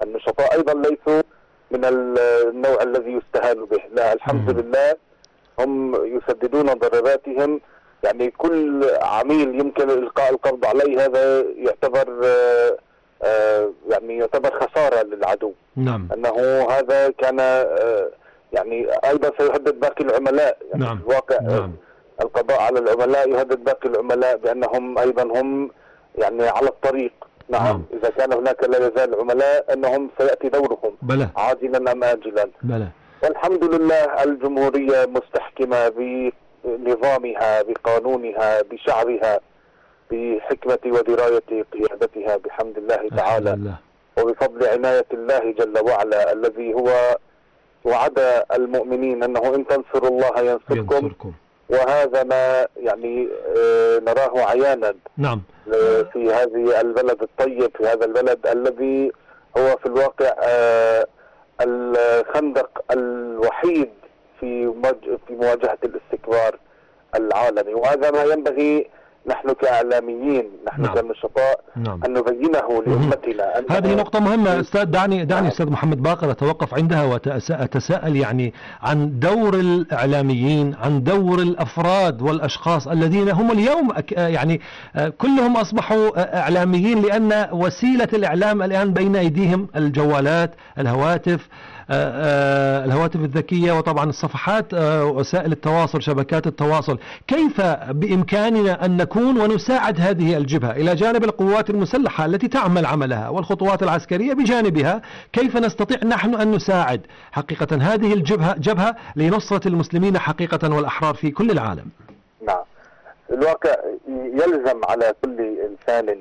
النشطاء أيضا ليسوا من النوع الذي يستهان به، لا الحمد لله هم يسددون ضرباتهم. يعني كل عميل يمكن إلقاء القبض عليه هذا يعتبر خسارة للعدو. نعم. أنه هذا كان يعني أيضا سيهدد باقي العملاء، يعني نعم. في الواقع نعم. القضاء على العملاء يهدد باقي العملاء بأنهم أيضا هم يعني على الطريق. نعم. إذا كان هناك لا يزال عملاء أنهم سيأتي دورهم بلى. عاجلا أم آجلا. بلى. والحمد لله الجمهورية مستحكمة بنظامها، بقانونها، بشعبها، بحكمة ودراية قيادتها بحمد الله تعالى، وبفضل عناية الله جل وعلا الذي هو وعد المؤمنين أنه إن تنصروا الله ينصركم. وهذا ما يعني نراه عيانا. نعم. في هذه البلد الطيب، في هذا البلد الذي هو في الواقع الخندق الوحيد في مواجهة الاستكبار العالمي. وهذا ما ينبغي نحن كإعلاميين، نحن كنشطاء أن نبينه لأمتنا. هذه نقطة مهمة أستاذ. دعني أستاذ محمد باقر أتوقف عندها وأتساءل يعني عن دور الإعلاميين، عن دور الأفراد والأشخاص الذين هم اليوم يعني كلهم أصبحوا إعلاميين، لأن وسيلة الإعلام الآن بين أيديهم الجوالات، الهواتف الذكية، وطبعا الصفحات، وسائل التواصل، شبكات التواصل. كيف بإمكاننا أن نكون ونساعد هذه الجبهة إلى جانب القوات المسلحة التي تعمل عملها والخطوات العسكرية بجانبها؟ كيف نستطيع نحن أن نساعد حقيقة هذه الجبهة لنصرة المسلمين حقيقة والأحرار في كل العالم؟ نعم. الواقع يلزم على كل إنسان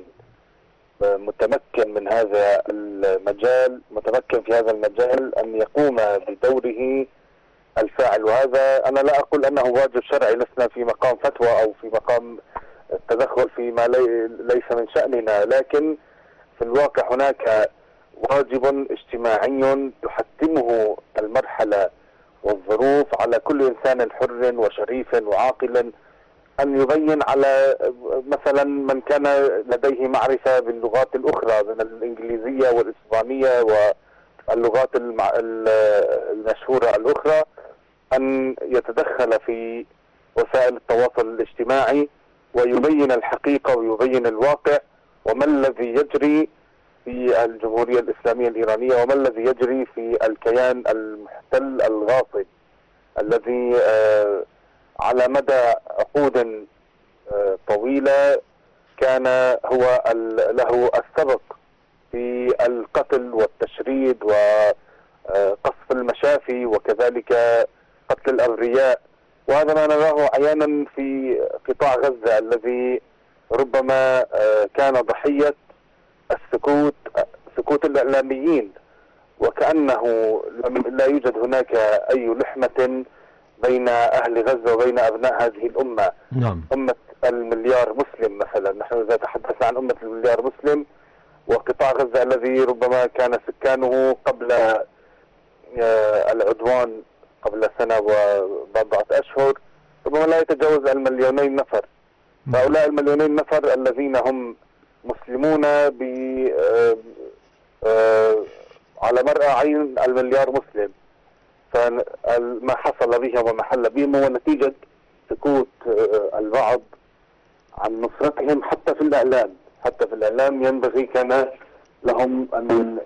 متمكن من هذا المجال، متمكن في هذا المجال، أن يقوم بدوره الفاعل. وهذا أنا لا أقول أنه واجب شرعي، لسنا في مقام فتوى أو في مقام التدخل فيما ليس من شأننا، لكن في الواقع هناك واجب اجتماعي تحتمه المرحلة والظروف على كل إنسان حر وشريف وعاقل أن يبين على مثلا من كان لديه معرفة باللغات الأخرى من الإنجليزية والإسبانية واللغات المشهورة الأخرى، أن يتدخل في وسائل التواصل الاجتماعي ويبين الحقيقة ويبين الواقع، وما الذي يجري في الجمهورية الإسلامية الإيرانية، وما الذي يجري في الكيان المحتل الغاصب الذي على مدى عقود طويلة كان هو له السبق في القتل والتشريد وقصف المشافي وكذلك قتل الأبرياء. وهذا ما نراه عيانا في قطاع غزة الذي ربما كان ضحية سكوت الإعلاميين، وكأنه لا يوجد هناك أي لحمة بين أهل غزة وبين أبناء هذه الأمة. نعم. أمة المليار مسلم مثلا، نحن إذا تحدثنا عن أمة المليار مسلم وقطاع غزة الذي ربما كان سكانه قبل العدوان قبل سنة وبضعة أشهر ربما لا يتجاوز 2,000,000 نفر. فهؤلاء 2,000,000 نفر الذين هم مسلمون على مرأى عين المليار مسلم، فما حصل بهم وما حل بهم هو نتيجة سكوت البعض عن نصرتهم. حتى في الإعلام ينبغي كان لهم أن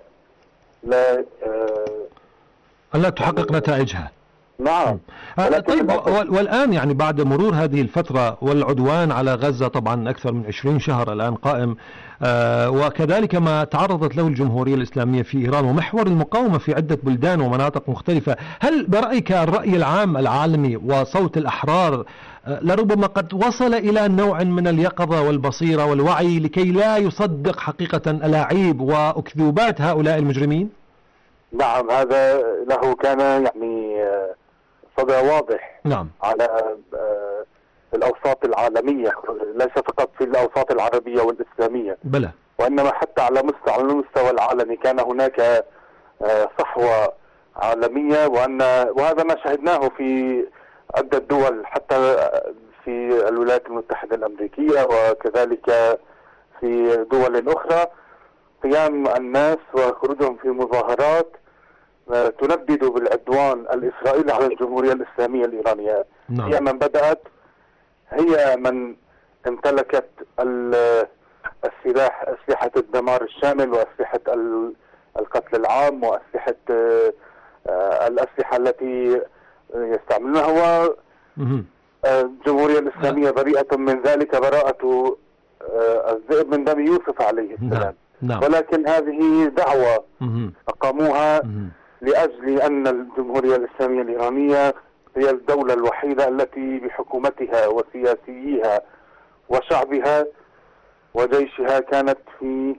لا تحقق نتائجها. نعم. طيب، والآن يعني بعد مرور هذه الفترة والعدوان على غزة طبعا أكثر من 20 شهر الآن قائم، وكذلك ما تعرضت له الجمهورية الإسلامية في إيران ومحور المقاومة في عدة بلدان ومناطق مختلفة، هل برأيك الرأي العام العالمي وصوت الأحرار لربما قد وصل إلى نوع من اليقظة والبصيرة والوعي لكي لا يصدق حقيقة ألاعيب وأكذوبات هؤلاء المجرمين؟ نعم، هذا له كان يعني صدى واضح. نعم. على الأوساط العالمية، ليس فقط في الأوساط العربية والإسلامية، بلى، وإنما حتى على المستوى العالمي كان هناك صحوة عالمية، وهذا ما شهدناه في عدة دول، حتى في الولايات المتحدة الأمريكية وكذلك في دول أخرى. قيام الناس وخروجهم في مظاهرات تندد بالعدوان الإسرائيلي على الجمهورية الإسلامية الإيرانية. نعم. هي من بدأت، هي من امتلكت السلاح، أسلحة الدمار الشامل وأسلحة القتل العام وأسلحة الأسلحة التي يستعملونها، الجمهورية الإسلامية بريئة من ذلك براءة الذئب من دم يوسف عليه السلام. نعم. ولكن هذه دعوة أقاموها لأجل أن الجمهورية الإسلامية الإيرانية هي الدولة الوحيدة التي بحكومتها وسياسيها وشعبها وجيشها كانت في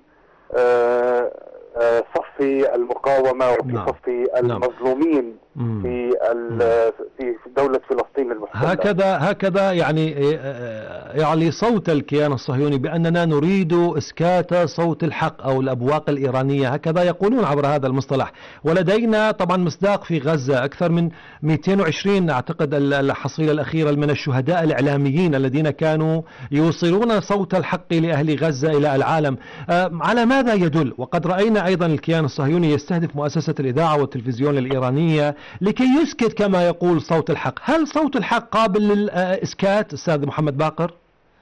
صف المقاومة وفي صف المظلومين في دولة فلسطين المحتلة. هكذا يعني صوت الكيان الصهيوني بأننا نريد إسكات صوت الحق أو الأبواق الإيرانية، هكذا يقولون عبر هذا المصطلح. ولدينا طبعا مصداق في غزة، أكثر من 220 أعتقد الحصيلة الأخيرة من الشهداء الإعلاميين الذين كانوا يوصلون صوت الحق لأهل غزة إلى العالم. على ماذا يدل؟ وقد رأينا أيضا الكيان الصهيوني يستهدف مؤسسة الإذاعة والتلفزيون الإيرانية لكي يسكت كما يقول صوت الحق. هل صوت الحق قابل للإسكات أستاذ محمد باقر؟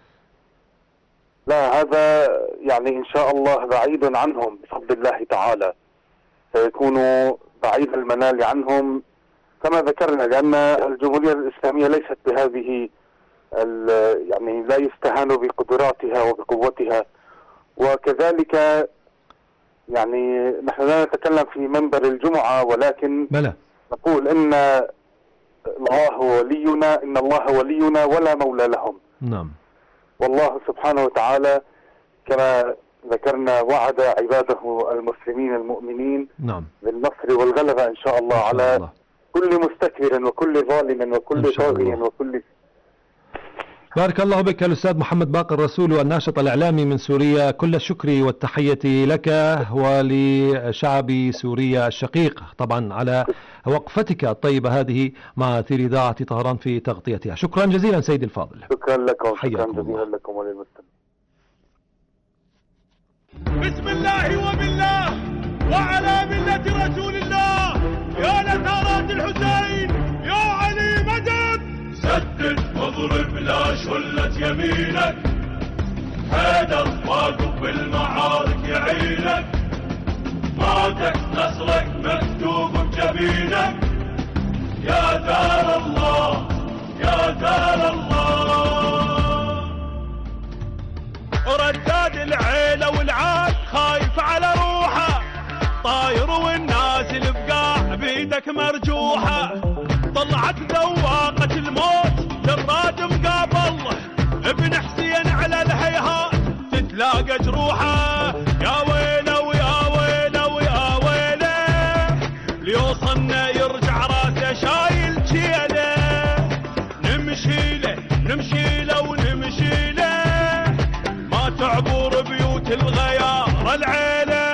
لا، هذا يعني إن شاء الله بعيد عنهم بفضل الله تعالى، سيكون بعيد المنال عنهم كما ذكرنا، لأن الجمهورية الإسلامية ليست بهذه يعني لا يستهان بقدراتها وبقوتها. وكذلك يعني نحن لا نتكلم في منبر الجمعة، ولكن بلى نقول إن الله ولينا، إن الله ولينا ولا مولى لهم. نعم. والله سبحانه وتعالى كما ذكرنا وعد عباده المسلمين المؤمنين نعم بالنصر والغلبة إن شاء الله على كل مستكبر وكل ظالم وكل طاغي وكل. بارك الله بك الأستاذ محمد باقر رسول الناشط الإعلامي من سوريا، كل الشكر والتحية لك ولشعب سوريا الشقيق طبعا على وقفتك الطيبة هذه مع أثير إذاعة طهران في تغطيتها. شكرا جزيلا سيدي الفاضل. شكرا لكم، شكرا جزيلا لكم وللمستمعين. بسم الله وبالله وعلى ملة رسول الله، يا نثارات الحسين يا علي مدد، سدد واضرب لا شلت يمينك، حيدر واقف بالمعارك يعينك، موتك نصرك مكتوب بجبينك، يا دار الله يا دار الله. رداد العيلة والعاد خايف على روحه، طاير والنازل بقاع بيدك مرجوحة، طلعت ذواقة الموت جراد مقابل، ابن حسين على الهيهات تتلاقى جروحه، يا ويله ويا ويله ويا ويله، ليوصلنا يرجع راسه شايل جيله، نمشي له ونمشي له، ما تعبر بيوت الغيار العيله،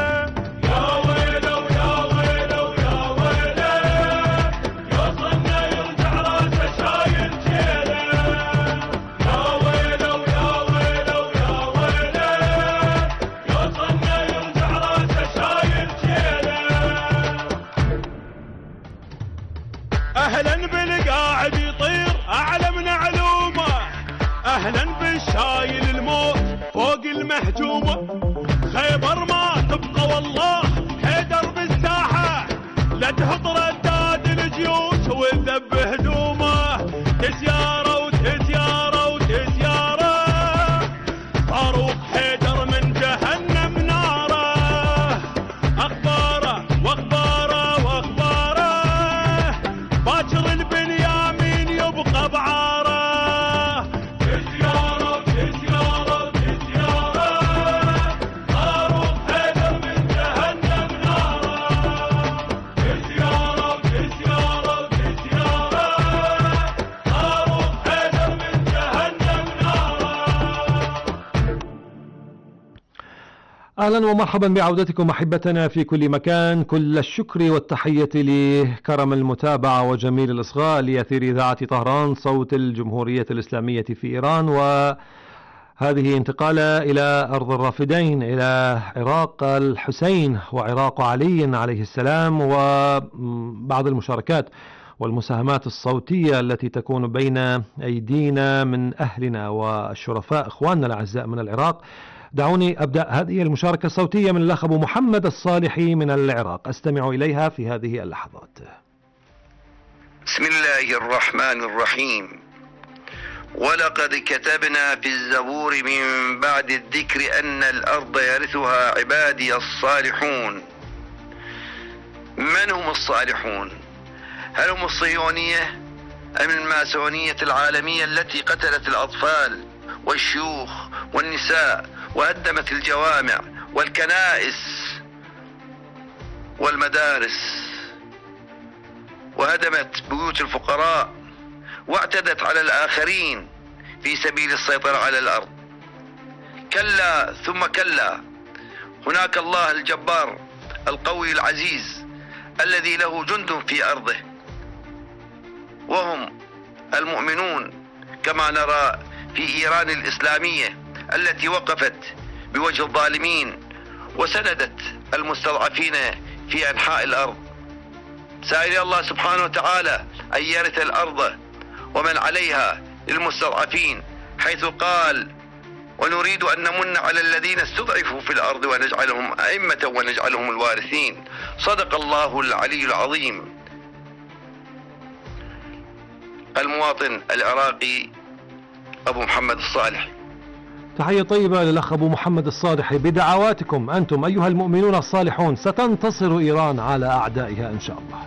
أهلا بالقاعد يطير أعلى من علومه، أهلا بالشايل الموت فوق المهجومة، خيبر ما تبقى والله حيدر بالساحة، لا تهط رداد الجيوش وتذب هدومه، تسيارة وتسيارة وتسيارة، صاروخ حيدر من جهنم ناره، أخباره واخباره واخباره، باكر البنيامين يبقى بعاره، تسيارة تسيارة تسيارة، صاروخ حيدر من جهنم ناره، تسيارة تسيارة تسيارة، صاروخ حيدر من جهنم ناره. أهلا ومرحبا بعودتكم أحبتنا في كل مكان، كل الشكر والتحية لكرم المتابعة وجميل الإصغاء لأثير إذاعة طهران صوت الجمهورية الإسلامية في إيران. هذه انتقالة إلى أرض الرافدين، إلى عراق الحسين وعراق علي عليه السلام، وبعض المشاركات والمساهمات الصوتية التي تكون بين أيدينا من أهلنا والشرفاء إخواننا الأعزاء من العراق. دعوني أبدأ هذه المشاركة الصوتية من الأخ أبو محمد الصالحي من العراق، أستمع إليها في هذه اللحظات. بسم الله الرحمن الرحيم. ولقد كتبنا في الزبور من بعد الذكر أن الأرض يرثها عبادي الصالحون. من هم الصالحون؟ هل هم الصهيونية أم الماسونية العالمية التي قتلت الأطفال والشيوخ والنساء وهدمت الجوامع والكنائس والمدارس وهدمت بيوت الفقراء واعتدت على الآخرين في سبيل السيطرة على الأرض؟ كلا ثم كلا. هناك الله الجبار القوي العزيز الذي له جند في أرضه، وهم المؤمنون، كما نرى في إيران الإسلامية التي وقفت بوجه الظالمين وسندت المستضعفين في أنحاء الأرض. سائل الله سبحانه وتعالى أن يرث الأرض ومن عليها للمستضعفين، حيث قال: ونريد أن نمن على الذين استضعفوا في الأرض ونجعلهم أئمة ونجعلهم الوارثين. صدق الله العلي العظيم. المواطن العراقي أبو محمد الصالح. تحية طيبة للأخ أبو محمد الصالحي. بدعواتكم أنتم أيها المؤمنون الصالحون ستنتصر إيران على أعدائها إن شاء الله.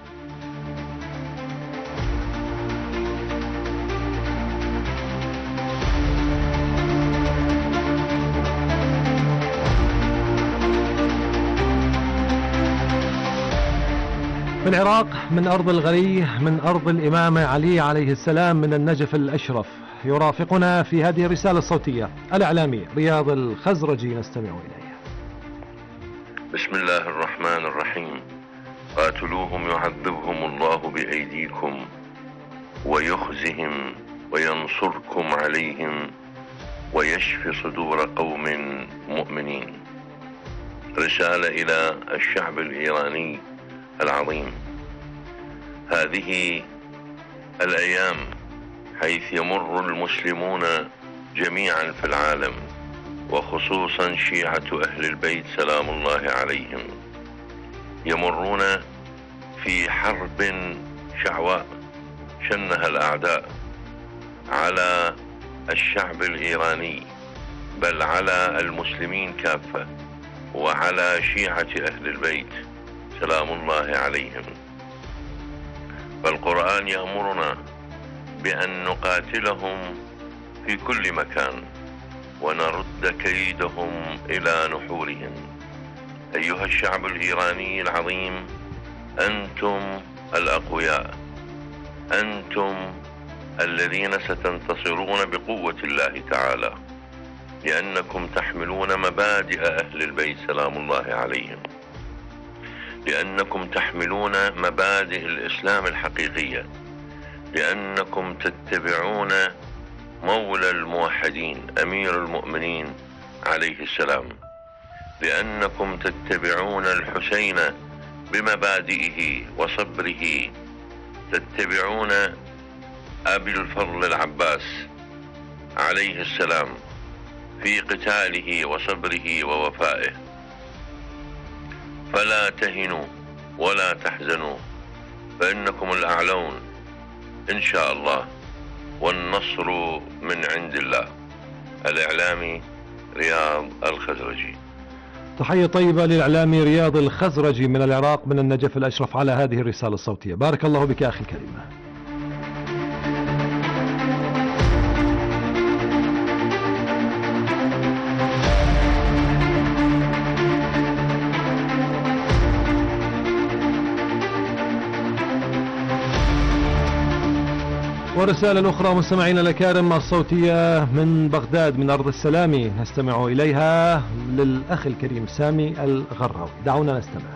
من العراق، من أرض الغري، من أرض الإمام علي عليه السلام، من النجف الأشرف، يرافقنا في هذه الرسالة الصوتية الإعلامي رياض الخزرجي، نستمع إليه. بسم الله الرحمن الرحيم. قاتلوهم يعذبهم الله بأيديكم ويخزهم وينصركم عليهم ويشفي صدور قوم مؤمنين. رسالة إلى الشعب الإيراني العظيم. هذه الأيام حيث يمر المسلمون جميعا في العالم، وخصوصا شيعة أهل البيت سلام الله عليهم، يمرون في حرب شعواء شنها الأعداء على الشعب الإيراني، بل على المسلمين كافة، وعلى شيعة أهل البيت سلام الله عليهم. فالقرآن يأمرنا بأن نقاتلهم في كل مكان ونرد كيدهم إلى نحورهم. أيها الشعب الإيراني العظيم، أنتم الأقوياء، أنتم الذين ستنتصرون بقوة الله تعالى، لأنكم تحملون مبادئ أهل البيت سلام الله عليهم، لأنكم تحملون مبادئ الإسلام الحقيقية، لأنكم تتبعون مولى الموحدين أمير المؤمنين عليه السلام، لأنكم تتبعون الحسين بمبادئه وصبره، تتبعون أبي الفضل العباس عليه السلام في قتاله وصبره ووفائه. فلا تهنوا ولا تحزنوا، فإنكم الأعلون إن شاء الله، والنصر من عند الله. الإعلامي رياض الخزرجي. تحية طيبة للإعلامي رياض الخزرجي من العراق، من النجف الأشرف، على هذه الرسالة الصوتية. بارك الله بك أخي الكريم. ورسالة أخرى مستمعينا الأكارم الصوتية من بغداد، من أرض السلام، نستمع إليها للأخ الكريم سامي الغراوي. دعونا نستمع.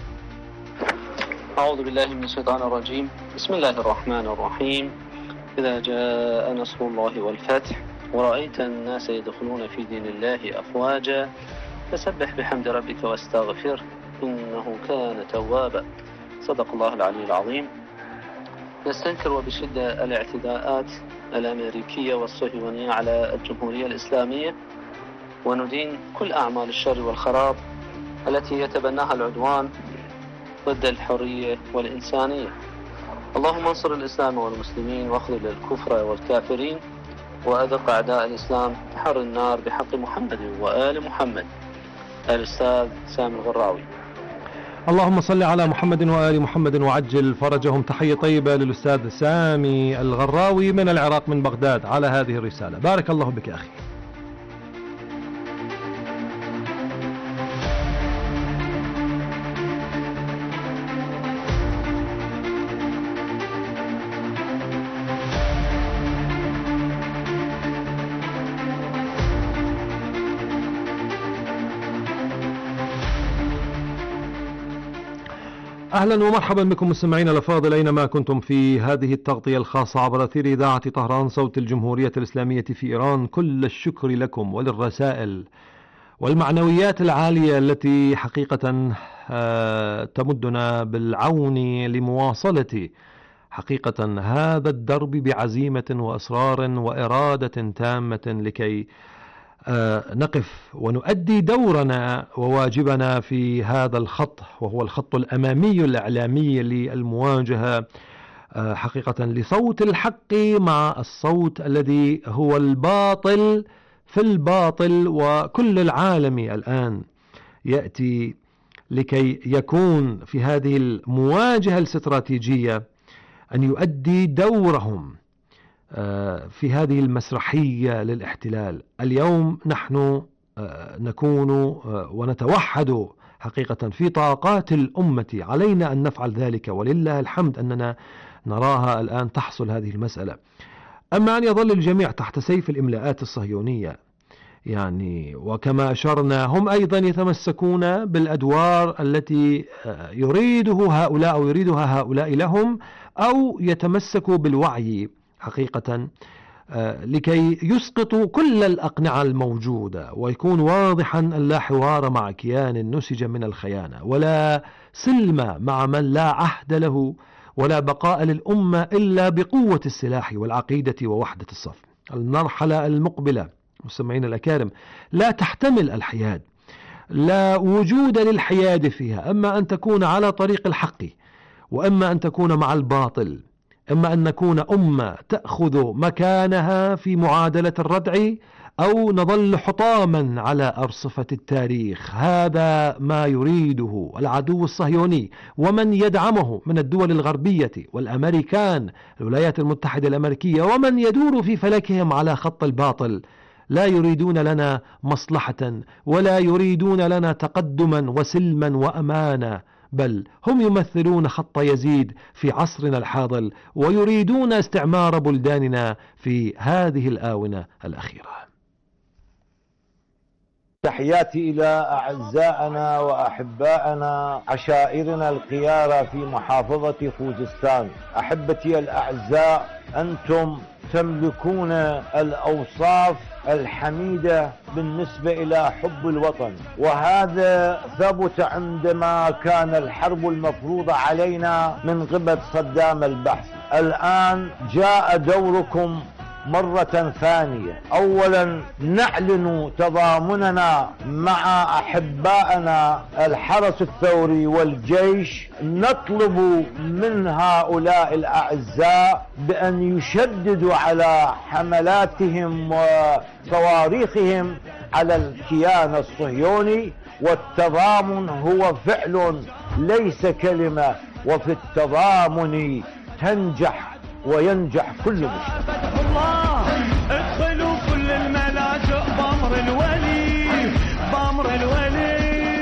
أعوذ بالله من الشيطان الرجيم. بسم الله الرحمن الرحيم. إذا جاء نصر الله والفتح ورأيت الناس يدخلون في دين الله أفواجا فسبح بحمد ربك واستغفر إنه كان توابا. صدق الله العلي العظيم. نستنكر وبشدة الاعتداءات الأمريكية والصهيونية على الجمهورية الإسلامية، وندين كل أعمال الشر والخراب التي يتبناها العدوان ضد الحرية والإنسانية. اللهم انصر الإسلام والمسلمين واخذل الكفر والكافرين وأذق أعداء الإسلام حر النار بحق محمد وآل محمد. الأستاذ سامي الغراوي. اللهم صل على محمد وآل محمد وعجل فرجهم. تحية طيبة للأستاذ سامي الغراوي من العراق من بغداد على هذه الرسالة. بارك الله بك أخي. أهلا ومرحبا بكم مستمعينا الأفاضل أينما كنتم في هذه التغطية الخاصة عبر أثير إذاعة طهران صوت الجمهورية الإسلامية في إيران. كل الشكر لكم وللرسائل والمعنويات العالية التي حقيقة تمدنا بالعون لمواصلة حقيقة هذا الدرب بعزيمة وإصرار وإرادة تامة لكي نقف ونؤدي دورنا وواجبنا في هذا الخط، وهو الخط الأمامي الإعلامي للمواجهة حقيقة لصوت الحق مع الصوت الذي هو الباطل في الباطل. وكل العالم الآن يأتي لكي يكون في هذه المواجهة الاستراتيجية أن يؤدي دورهم في هذه المسرحية للاحتلال. اليوم نحن نكون ونتوحد حقيقة في طاقات الأمة، علينا أن نفعل ذلك ولله الحمد أننا نراها الآن تحصل هذه المسألة. أما أن يظل الجميع تحت سيف الإملاءات الصهيونية وكما أشرنا هم أيضا يتمسكون بالأدوار التي يريدها هؤلاء لهم، أو يتمسكوا بالوعي حقيقة لكي يسقطوا كل الأقنعة الموجودة، ويكون واضحا أن لا حوار مع كيان نسج من الخيانة، ولا سلم مع من لا عهد له، ولا بقاء للأمة إلا بقوة السلاح والعقيدة ووحدة الصف. المرحلة المقبلة مستمعين الأكارم لا تحتمل الحياد، لا وجود للحياد فيها، أما أن تكون على طريق الحق وأما أن تكون مع الباطل، إما أن نكون أمة تأخذ مكانها في معادلة الردع، أو نظل حطاما على أرصفة التاريخ. هذا ما يريده العدو الصهيوني ومن يدعمه من الدول الغربية والأمريكان، الولايات المتحدة الأمريكية، ومن يدور في فلكهم على خط الباطل. لا يريدون لنا مصلحة ولا يريدون لنا تقدما وسلما وأمانا، بل هم يمثلون خط يزيد في عصرنا الحاضر، ويريدون استعمار بلداننا في هذه الآونة الأخيرة. تحياتي إلى أعزائنا وأحبائنا عشائرنا القيارة في محافظة خوزستان. أحبتي الأعزاء، أنتم تملكون الأوصاف الحميدة بالنسبة إلى حب الوطن، وهذا ثبت عندما كان الحرب المفروضة علينا من قبل صدام البحث. الآن جاء دوركم مرة ثانية. أولا نعلن تضامننا مع أحبائنا الحرس الثوري والجيش، نطلب من هؤلاء الأعزاء بأن يشددوا على حملاتهم وصواريخهم على الكيان الصهيوني، والتضامن هو فعل ليس كلمة، وفي التضامن تنجح وينجح كل مجتمع. ادخلوا كل الملاجئ بأمر الولي، بأمر الولي.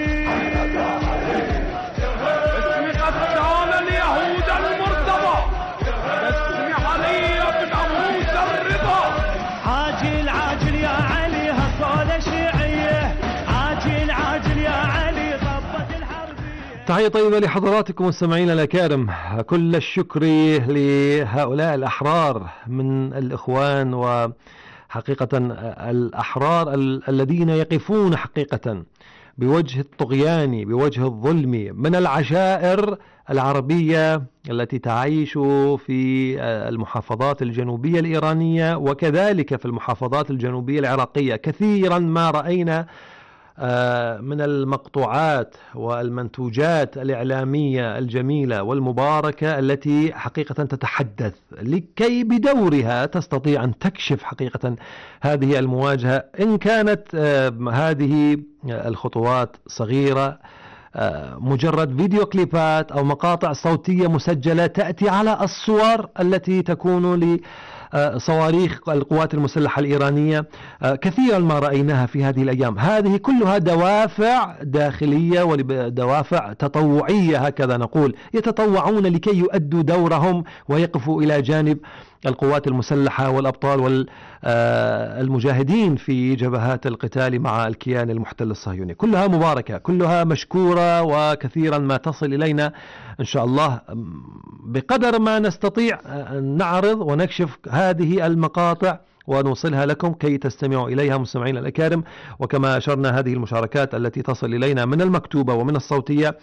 اسمي قتال اليهود المرتضى، اسمي علي بن موسى الرضا. عاجل عاجل يا علي هالصولة شيعية، عاجل عاجل يا علي ضبط الحربية. تحية طيبة لحضراتكم مستمعينا الأكارم. كل الشكر لهؤلاء الأحرار من الإخوان حقيقة الأحرار الذين يقفون حقيقة بوجه الطغيان بوجه الظلم من العشائر العربية التي تعيش في المحافظات الجنوبية الإيرانية وكذلك في المحافظات الجنوبية العراقية. كثيرا ما رأينا من المقطوعات والمنتوجات الإعلامية الجميلة والمباركة التي حقيقة تتحدث لكي بدورها تستطيع أن تكشف حقيقة هذه المواجهة، إن كانت هذه الخطوات صغيرة، مجرد فيديو كليبات أو مقاطع صوتية مسجلة تأتي على الصور التي تكون لصواريخ القوات المسلحة الإيرانية. كثيرا ما رأيناها في هذه الأيام. هذه كلها دوافع داخلية ودوافع تطوعية، هكذا نقول، يتطوعون لكي يؤدوا دورهم ويقفوا إلى جانب القوات المسلحة والأبطال والمجاهدين في جبهات القتال مع الكيان المحتل الصهيوني. كلها مباركة، كلها مشكورة، وكثيرا ما تصل إلينا إن شاء الله بقدر ما نستطيع أن نعرض ونكشف هذه المقاطع ونوصلها لكم كي تستمعوا إليها مستمعين الأكارم. وكما أشرنا، هذه المشاركات التي تصل إلينا من المكتوبة ومن الصوتية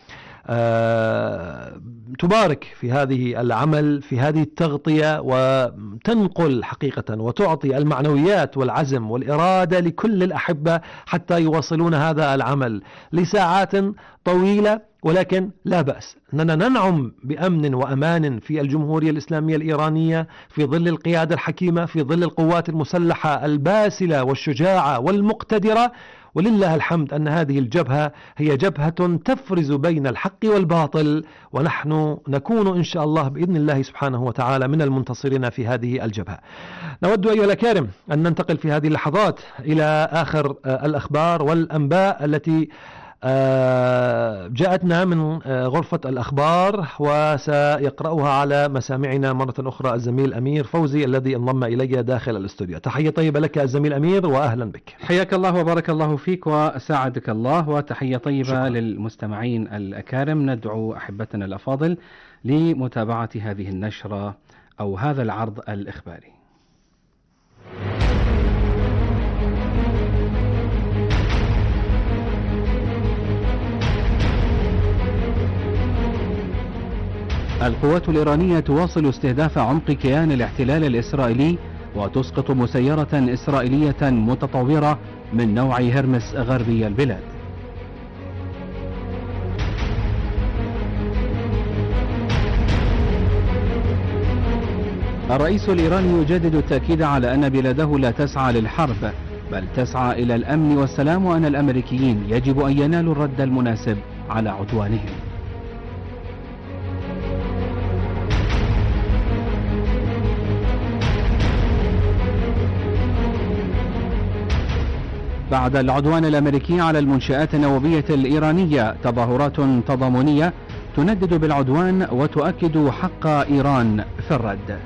تبارك في هذه العمل، في هذه التغطية، وتنقل حقيقة وتعطي المعنويات والعزم والإرادة لكل الأحبة حتى يواصلون هذا العمل لساعات طويلة. ولكن لا بأس أننا ننعم بأمن وأمان في الجمهورية الإسلامية الإيرانية في ظل القيادة الحكيمة، في ظل القوات المسلحة الباسلة والشجاعة والمقتدرة. ولله الحمد أن هذه الجبهة هي جبهة تفرز بين الحق والباطل، ونحن نكون إن شاء الله بإذن الله سبحانه وتعالى من المنتصرين في هذه الجبهة. نود أيها الأكارم أن ننتقل في هذه اللحظات إلى آخر الأخبار والأنباء التي جاءتنا من غرفة الأخبار، وسيقرأها على مسامعنا مرة أخرى الزميل أمير فوزي الذي انضم إلي داخل الاستوديو. تحية طيبة لك الزميل أمير، وأهلا بك. حياك الله وبارك الله فيك وساعدك الله، وتحية طيبة شكرا للمستمعين الأكارم. ندعو أحبتنا الأفاضل لمتابعة هذه النشرة أو هذا العرض الإخباري. القوات الإيرانية تواصل استهداف عمق كيان الاحتلال الإسرائيلي وتسقط مسيرة إسرائيلية متطورة من نوع هرمس غربي البلاد. الرئيس الإيراني يجدد التأكيد على أن بلاده لا تسعى للحرب، بل تسعى إلى الأمن والسلام، وأن الأمريكيين يجب أن ينالوا الرد المناسب على عدوانهم. بعد العدوان الأمريكي على المنشآت النووية الإيرانية، تظاهرات تضامنية تندد بالعدوان وتؤكد حق إيران في الرد.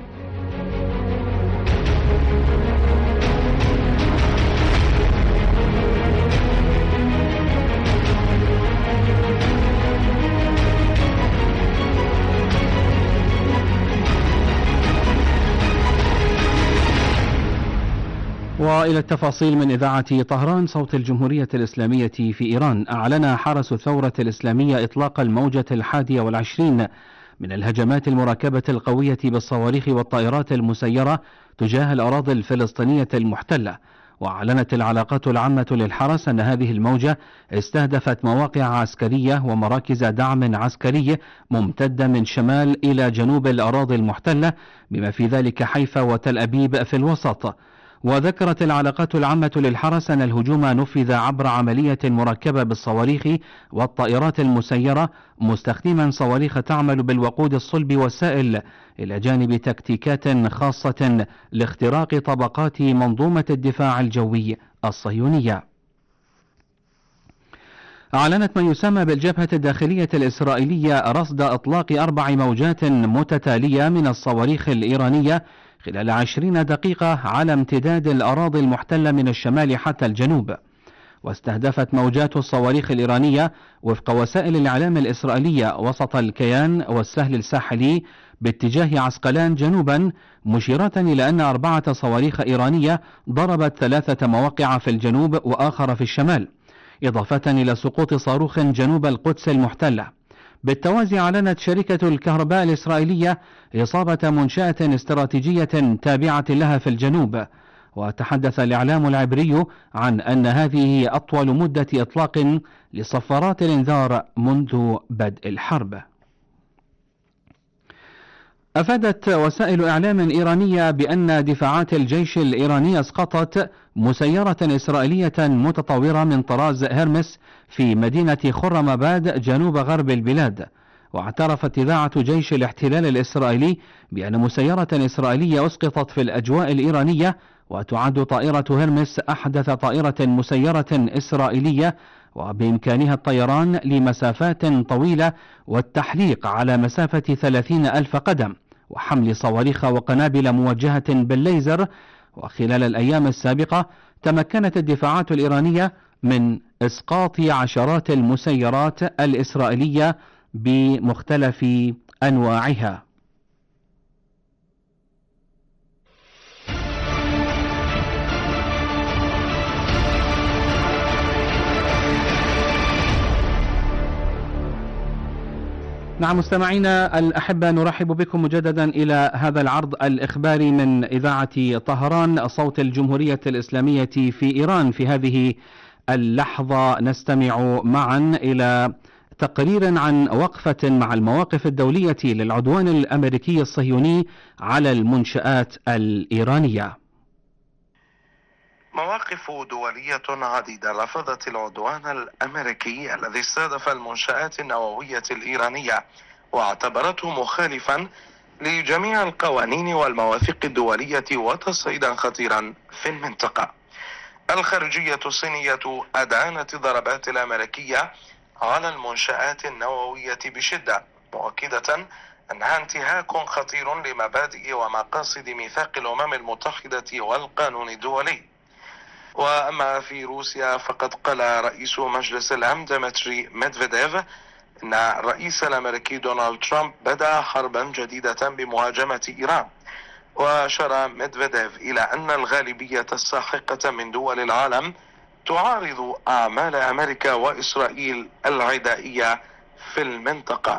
وإلى التفاصيل من إذاعة طهران صوت الجمهورية الإسلامية في إيران. أعلن حرس الثورة الإسلامية إطلاق الموجة 21 من الهجمات المركبة القوية بالصواريخ والطائرات المسيرة تجاه الأراضي الفلسطينية المحتلة. وأعلنت العلاقات العامة للحرس أن هذه الموجة استهدفت مواقع عسكرية ومراكز دعم عسكري ممتدة من شمال إلى جنوب الأراضي المحتلة، بما في ذلك حيفا وتل أبيب في الوسط. وذكرت العلاقات العامة للحرس أن الهجوم نفذ عبر عملية مركبة بالصواريخ والطائرات المسيرة، مستخدما صواريخ تعمل بالوقود الصلب والسائل، إلى جانب تكتيكات خاصة لاختراق طبقات منظومة الدفاع الجوي الصهيونية. أعلنت ما يسمى بالجبهة الداخلية الإسرائيلية رصد إطلاق 4 موجات متتالية من الصواريخ الإيرانية خلال 20 دقيقة على امتداد الأراضي المحتلة من الشمال حتى الجنوب. واستهدفت موجات الصواريخ الإيرانية وفق وسائل الإعلام الإسرائيلية وسط الكيان والسهل الساحلي باتجاه عسقلان جنوبا، مشيرة إلى أن 4 صواريخ إيرانية ضربت 3 مواقع في الجنوب وآخر في الشمال، إضافة إلى سقوط صاروخ جنوب القدس المحتلة. بالتوازي أعلنت شركة الكهرباء الإسرائيلية إصابة منشأة استراتيجية تابعة لها في الجنوب، وتحدث الإعلام العبري عن أن هذه هي أطول مدة إطلاق لصفارات الإنذار منذ بدء الحرب. أفادت وسائل إعلام إيرانية بأن دفاعات الجيش الإيراني أسقطت مسيرة إسرائيلية متطورة من طراز هيرمس في مدينة خرماباد جنوب غرب البلاد. واعترفت إذاعة جيش الاحتلال الإسرائيلي بأن مسيرة إسرائيلية أسقطت في الأجواء الإيرانية، وتعد طائرة هيرمس أحدث طائرة مسيرة إسرائيلية، وبإمكانها الطيران لمسافات طويلة والتحليق على مسافة 30,000 قدم، وحمل صواريخ وقنابل موجهة بالليزر. وخلال الأيام السابقة تمكنت الدفاعات الإيرانية من إسقاط عشرات المسيرات الإسرائيلية بمختلف أنواعها. نعم مستمعينا الأحبة، نرحب بكم مجددا إلى هذا العرض الإخباري من إذاعة طهران صوت الجمهورية الإسلامية في إيران. في هذه اللحظة نستمع معا إلى تقرير عن وقفة مع المواقف الدولية للعدوان الأمريكي الصهيوني على المنشآت الإيرانية. مواقف دولية عديدة رفضت العدوان الأمريكي الذي استهدف المنشآت النووية الإيرانية، واعتبرته مخالفا لجميع القوانين والمواثيق الدولية وتصعيدا خطيرا في المنطقة. الخارجية الصينية أدانت الضربات الأمريكية على المنشآت النووية بشدة، مؤكدة أنها انتهاك خطير لمبادئ ومقاصد ميثاق الأمم المتحدة والقانون الدولي. وأما في روسيا فقد قال رئيس مجلس الأمن ديمتري ميدفيديف أن الرئيس الأمريكي دونالد ترامب بدأ حربا جديدة بمهاجمة إيران. وأشار ميدفيديف إلى أن الغالبية الساحقة من دول العالم تعارض أعمال أمريكا وإسرائيل العدائية في المنطقة.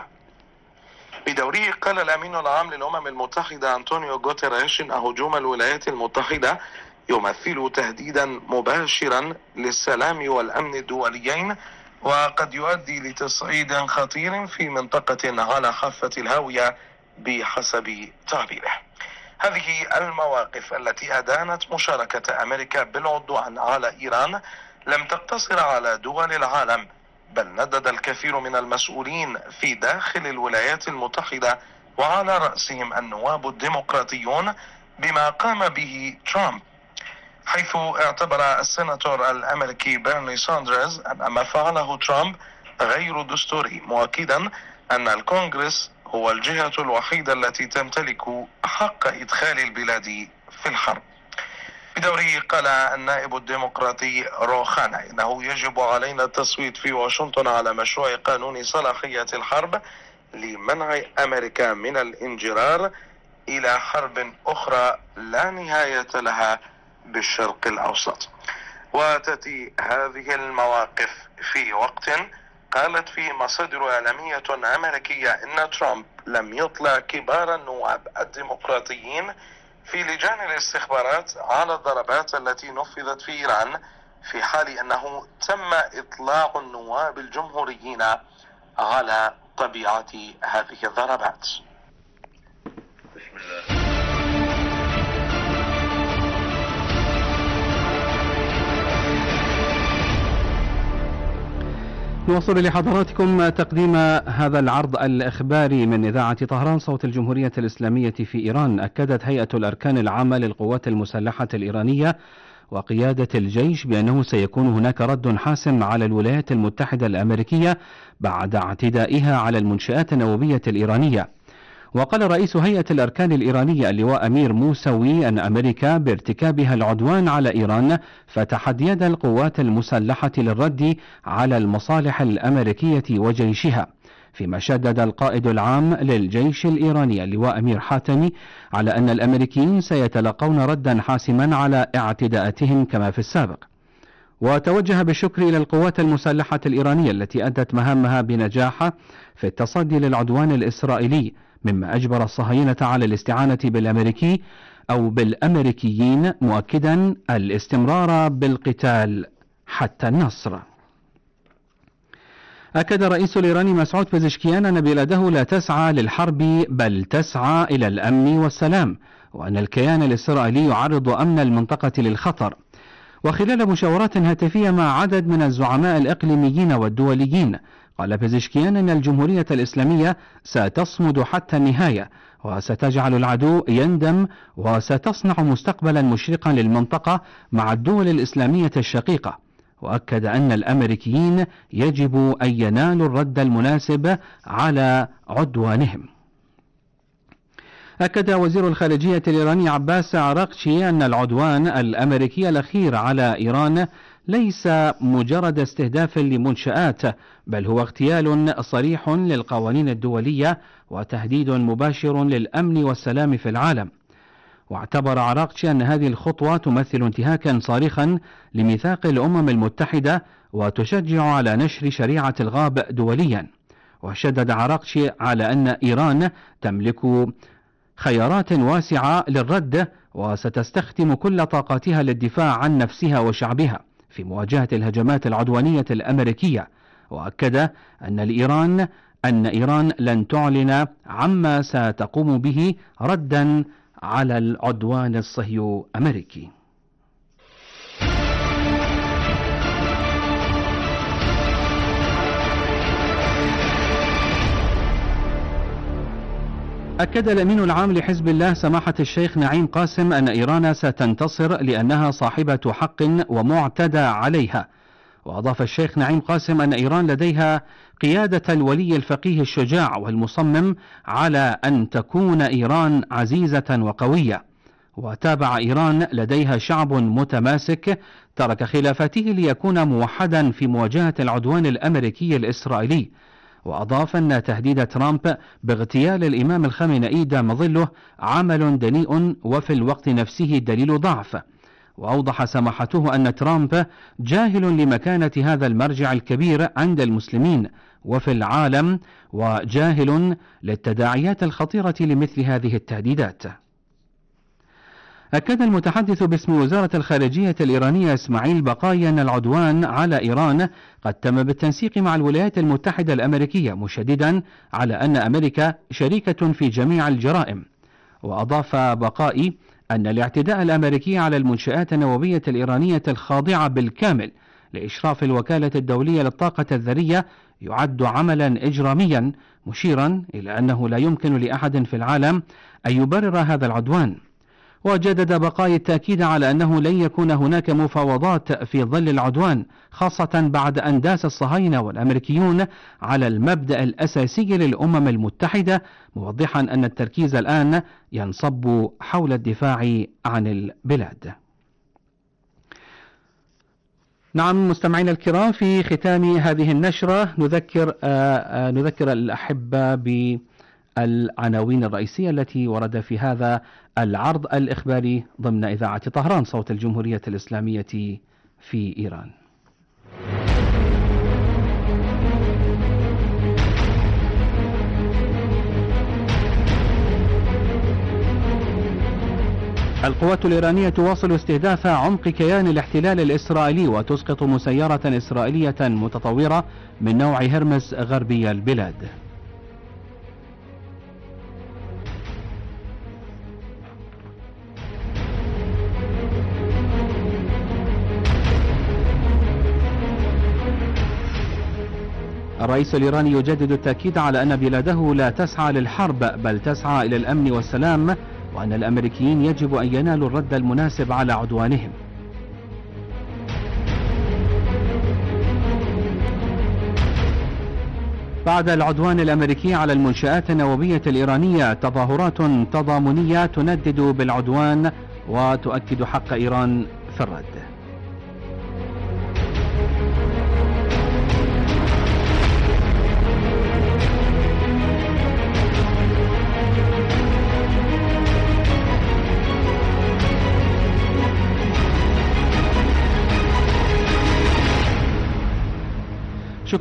بدوره قال الأمين العام للأمم المتحدة أنطونيو غوتيريش أن هجوم الولايات المتحدة يمثل تهديدا مباشرا للسلام والأمن الدوليين، وقد يؤدي لتصعيد خطير في منطقة على حافة الهاوية بحسب تعبيره. هذه المواقف التي أدانت مشاركة أمريكا بالعدوان على إيران لم تقتصر على دول العالم، بل ندد الكثير من المسؤولين في داخل الولايات المتحدة وعلى رأسهم النواب الديمقراطيون بما قام به ترامب، حيث اعتبر السيناتور الأمريكي بيرني ساندرز أن ما فعله ترامب غير دستوري، مؤكدا أن الكونغرس هو الجهة الوحيدة التي تمتلك حق إدخال البلاد في الحرب. بدوره قال النائب الديمقراطي روخانا إنه يجب علينا التصويت في واشنطن على مشروع قانون صلاحية الحرب لمنع أمريكا من الانجرار إلى حرب أخرى لا نهاية لها بالشرق الأوسط. وتأتي هذه المواقف في وقت قالت فيه مصادر إعلامية أمريكية إن ترامب لم يطلع كبار النواب الديمقراطيين في لجان الاستخبارات على الضربات التي نفذت في إيران، في حال أنه تم إطلاع النواب الجمهوريين على طبيعة هذه الضربات. بسم الله. نوصل لحضراتكم تقديم هذا العرض الإخباري من إذاعة طهران صوت الجمهورية الإسلامية في إيران. أكدت هيئة الأركان العامة للقوات المسلحة الإيرانية وقيادة الجيش بأنه سيكون هناك رد حاسم على الولايات المتحدة الأمريكية بعد اعتدائها على المنشآت النووية الإيرانية. وقال رئيس هيئة الأركان الإيرانية اللواء أمير موسوي أن أمريكا بارتكابها العدوان على إيران فتحت يد القوات المسلحة للرد على المصالح الأمريكية وجيشها، فيما شدد القائد العام للجيش الإيراني اللواء أمير حاتمي على أن الأمريكيين سيتلقون ردا حاسما على اعتداءاتهم كما في السابق. وتوجه بالشكر إلى القوات المسلحة الإيرانية التي أدت مهامها بنجاح في التصدي للعدوان الإسرائيلي، مما أجبر الصهاينة على الاستعانة بالأمريكي أو بالأمريكيين، مؤكدا الاستمرار بالقتال حتى النصر. أكد الرئيس الإيراني مسعود بزشكيان أن بلاده لا تسعى للحرب بل تسعى إلى الأمن والسلام، وأن الكيان الإسرائيلي يعرض أمن المنطقة للخطر. وخلال مشاورات هاتفية مع عدد من الزعماء الإقليميين والدوليين، قال بزشكيان أن الجمهورية الإسلامية ستصمد حتى النهاية، وستجعل العدو يندم، وستصنع مستقبلا مشرقا للمنطقة مع الدول الإسلامية الشقيقة. وأكد أن الأمريكيين يجب أن ينالوا الرد المناسب على عدوانهم. أكد وزير الخارجية الإيراني عباس عراقشي أن العدوان الأمريكي الأخير على إيران ليس مجرد استهداف لمنشآت، بل هو اغتيال صريح للقوانين الدولية وتهديد مباشر للأمن والسلام في العالم. واعتبر عراقشي أن هذه الخطوة تمثل انتهاكا صارخا لميثاق الأمم المتحدة وتشجع على نشر شريعة الغاب دوليا. وشدد عراقشي على أن إيران تملك خيارات واسعة للرد، وستستخدم كل طاقاتها للدفاع عن نفسها وشعبها في مواجهة الهجمات العدوانية الأمريكية. وأكد أن إيران لن تعلن عما ستقوم به ردا على العدوان الصهيوني الأمريكي. أكد الأمين العام لحزب الله سماحة الشيخ نعيم قاسم أن إيران ستنتصر لأنها صاحبة حق ومعتدى عليها. وأضاف الشيخ نعيم قاسم أن إيران لديها قيادة الولي الفقيه الشجاع والمصمم على أن تكون إيران عزيزة وقوية. وتابع إيران لديها شعب متماسك ترك خلافاته ليكون موحدا في مواجهة العدوان الأمريكي الإسرائيلي. وأضاف أن تهديد ترامب باغتيال الإمام الخامنئي دام ظله عمل دنيء وفي الوقت نفسه دليل ضعف. وأوضح سماحته أن ترامب جاهل لمكانة هذا المرجع الكبير عند المسلمين وفي العالم، وجاهل للتداعيات الخطيرة لمثل هذه التهديدات. أكد المتحدث باسم وزارة الخارجية الإيرانية إسماعيل بقاي أن العدوان على إيران قد تم بالتنسيق مع الولايات المتحدة الأمريكية، مشددا على أن أمريكا شريكة في جميع الجرائم. وأضاف بقائي أن الاعتداء الأمريكي على المنشآت النووية الإيرانية الخاضعة بالكامل لإشراف الوكالة الدولية للطاقة الذرية يعد عملا إجراميا، مشيرا إلى أنه لا يمكن لأحد في العالم أن يبرر هذا العدوان. وجدد بقاي التأكيد على أنه لن يكون هناك مفاوضات في ظل العدوان، خاصة بعد أن داس الصهاينة والأمريكيون على المبدأ الأساسي للأمم المتحدة، موضحا أن التركيز الآن ينصب حول الدفاع عن البلاد. نعم مستمعينا الكرام، في ختام هذه النشرة نذكر الأحبة بالعناوين الرئيسية التي ورد في هذا العرض الإخباري ضمن إذاعة طهران صوت الجمهورية الإسلامية في إيران. القوات الإيرانية تواصل استهداف عمق كيان الاحتلال الإسرائيلي وتسقط مسيرة إسرائيلية متطورة من نوع هرمس غربي البلاد. الرئيس الإيراني يجدد التأكيد على أن بلاده لا تسعى للحرب بل تسعى إلى الأمن والسلام، وأن الأمريكيين يجب أن ينالوا الرد المناسب على عدوانهم. بعد العدوان الأمريكي على المنشآت النووية الإيرانية تظاهرات تضامنية تندد بالعدوان وتؤكد حق إيران في الرد.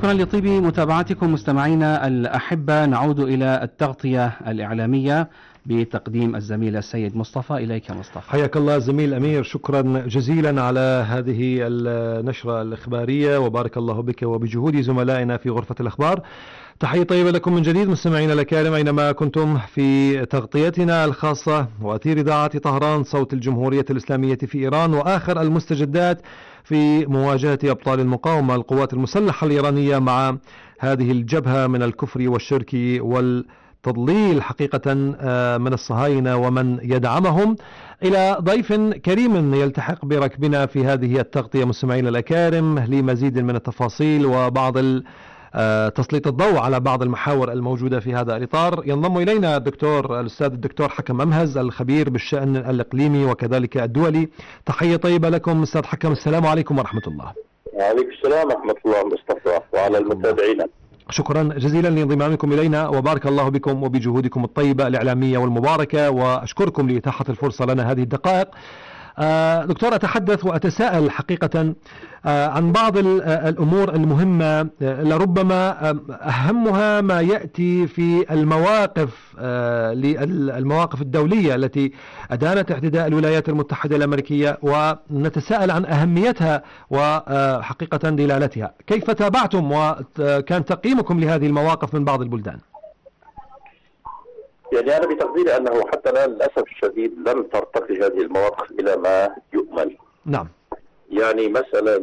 شكرا لطيب متابعتكم مستمعينا الأحبة. نعود إلى التغطية الإعلامية بتقديم الزميل السيد مصطفى. إليك مصطفى. حياك الله زميل أمير، شكرا جزيلا على هذه النشرة الإخبارية، وبارك الله بك وبجهود زملائنا في غرفة الأخبار. تحية طيبة لكم من جديد مستمعينا الأكارم أينما كنتم في تغطيتنا الخاصة وأثير إذاعة طهران صوت الجمهورية الإسلامية في إيران وآخر المستجدات في مواجهة أبطال المقاومة القوات المسلحة الإيرانية مع هذه الجبهة من الكفر والشرك والتضليل حقيقة من الصهاينة ومن يدعمهم. إلى ضيف كريم يلتحق بركبنا في هذه التغطية مستمعينا الأكارم لمزيد من التفاصيل وبعض تسليط الضوء على بعض المحاور الموجودة في هذا الإطار. ينضم إلينا الأستاذ الدكتور حكم أمهز الخبير بالشأن الإقليمي وكذلك الدولي. تحية طيبة لكم أستاذ حكم، السلام عليكم ورحمة الله. وعليكم السلام ورحمة الله مصطفى وعلى المتابعين. شكرا جزيلا لانضمامكم إلينا وبارك الله بكم وبجهودكم الطيبة الإعلامية والمباركة، وأشكركم لإتاحة الفرصة لنا هذه الدقائق. دكتور، أتحدث وأتساءل حقيقة عن بعض الأمور المهمة، لربما أهمها ما يأتي في المواقف الدولية التي أدانت اعتداء الولايات المتحدة الأمريكية، ونتساءل عن أهميتها وحقيقة دلالتها. كيف تابعتم وكان تقييمكم لهذه المواقف من بعض البلدان؟ يعني أنا بتقديري أنه حتى الآن للأسف الشديد لم ترتقي هذه المواقف إلى ما يؤمل. نعم. يعني مثلا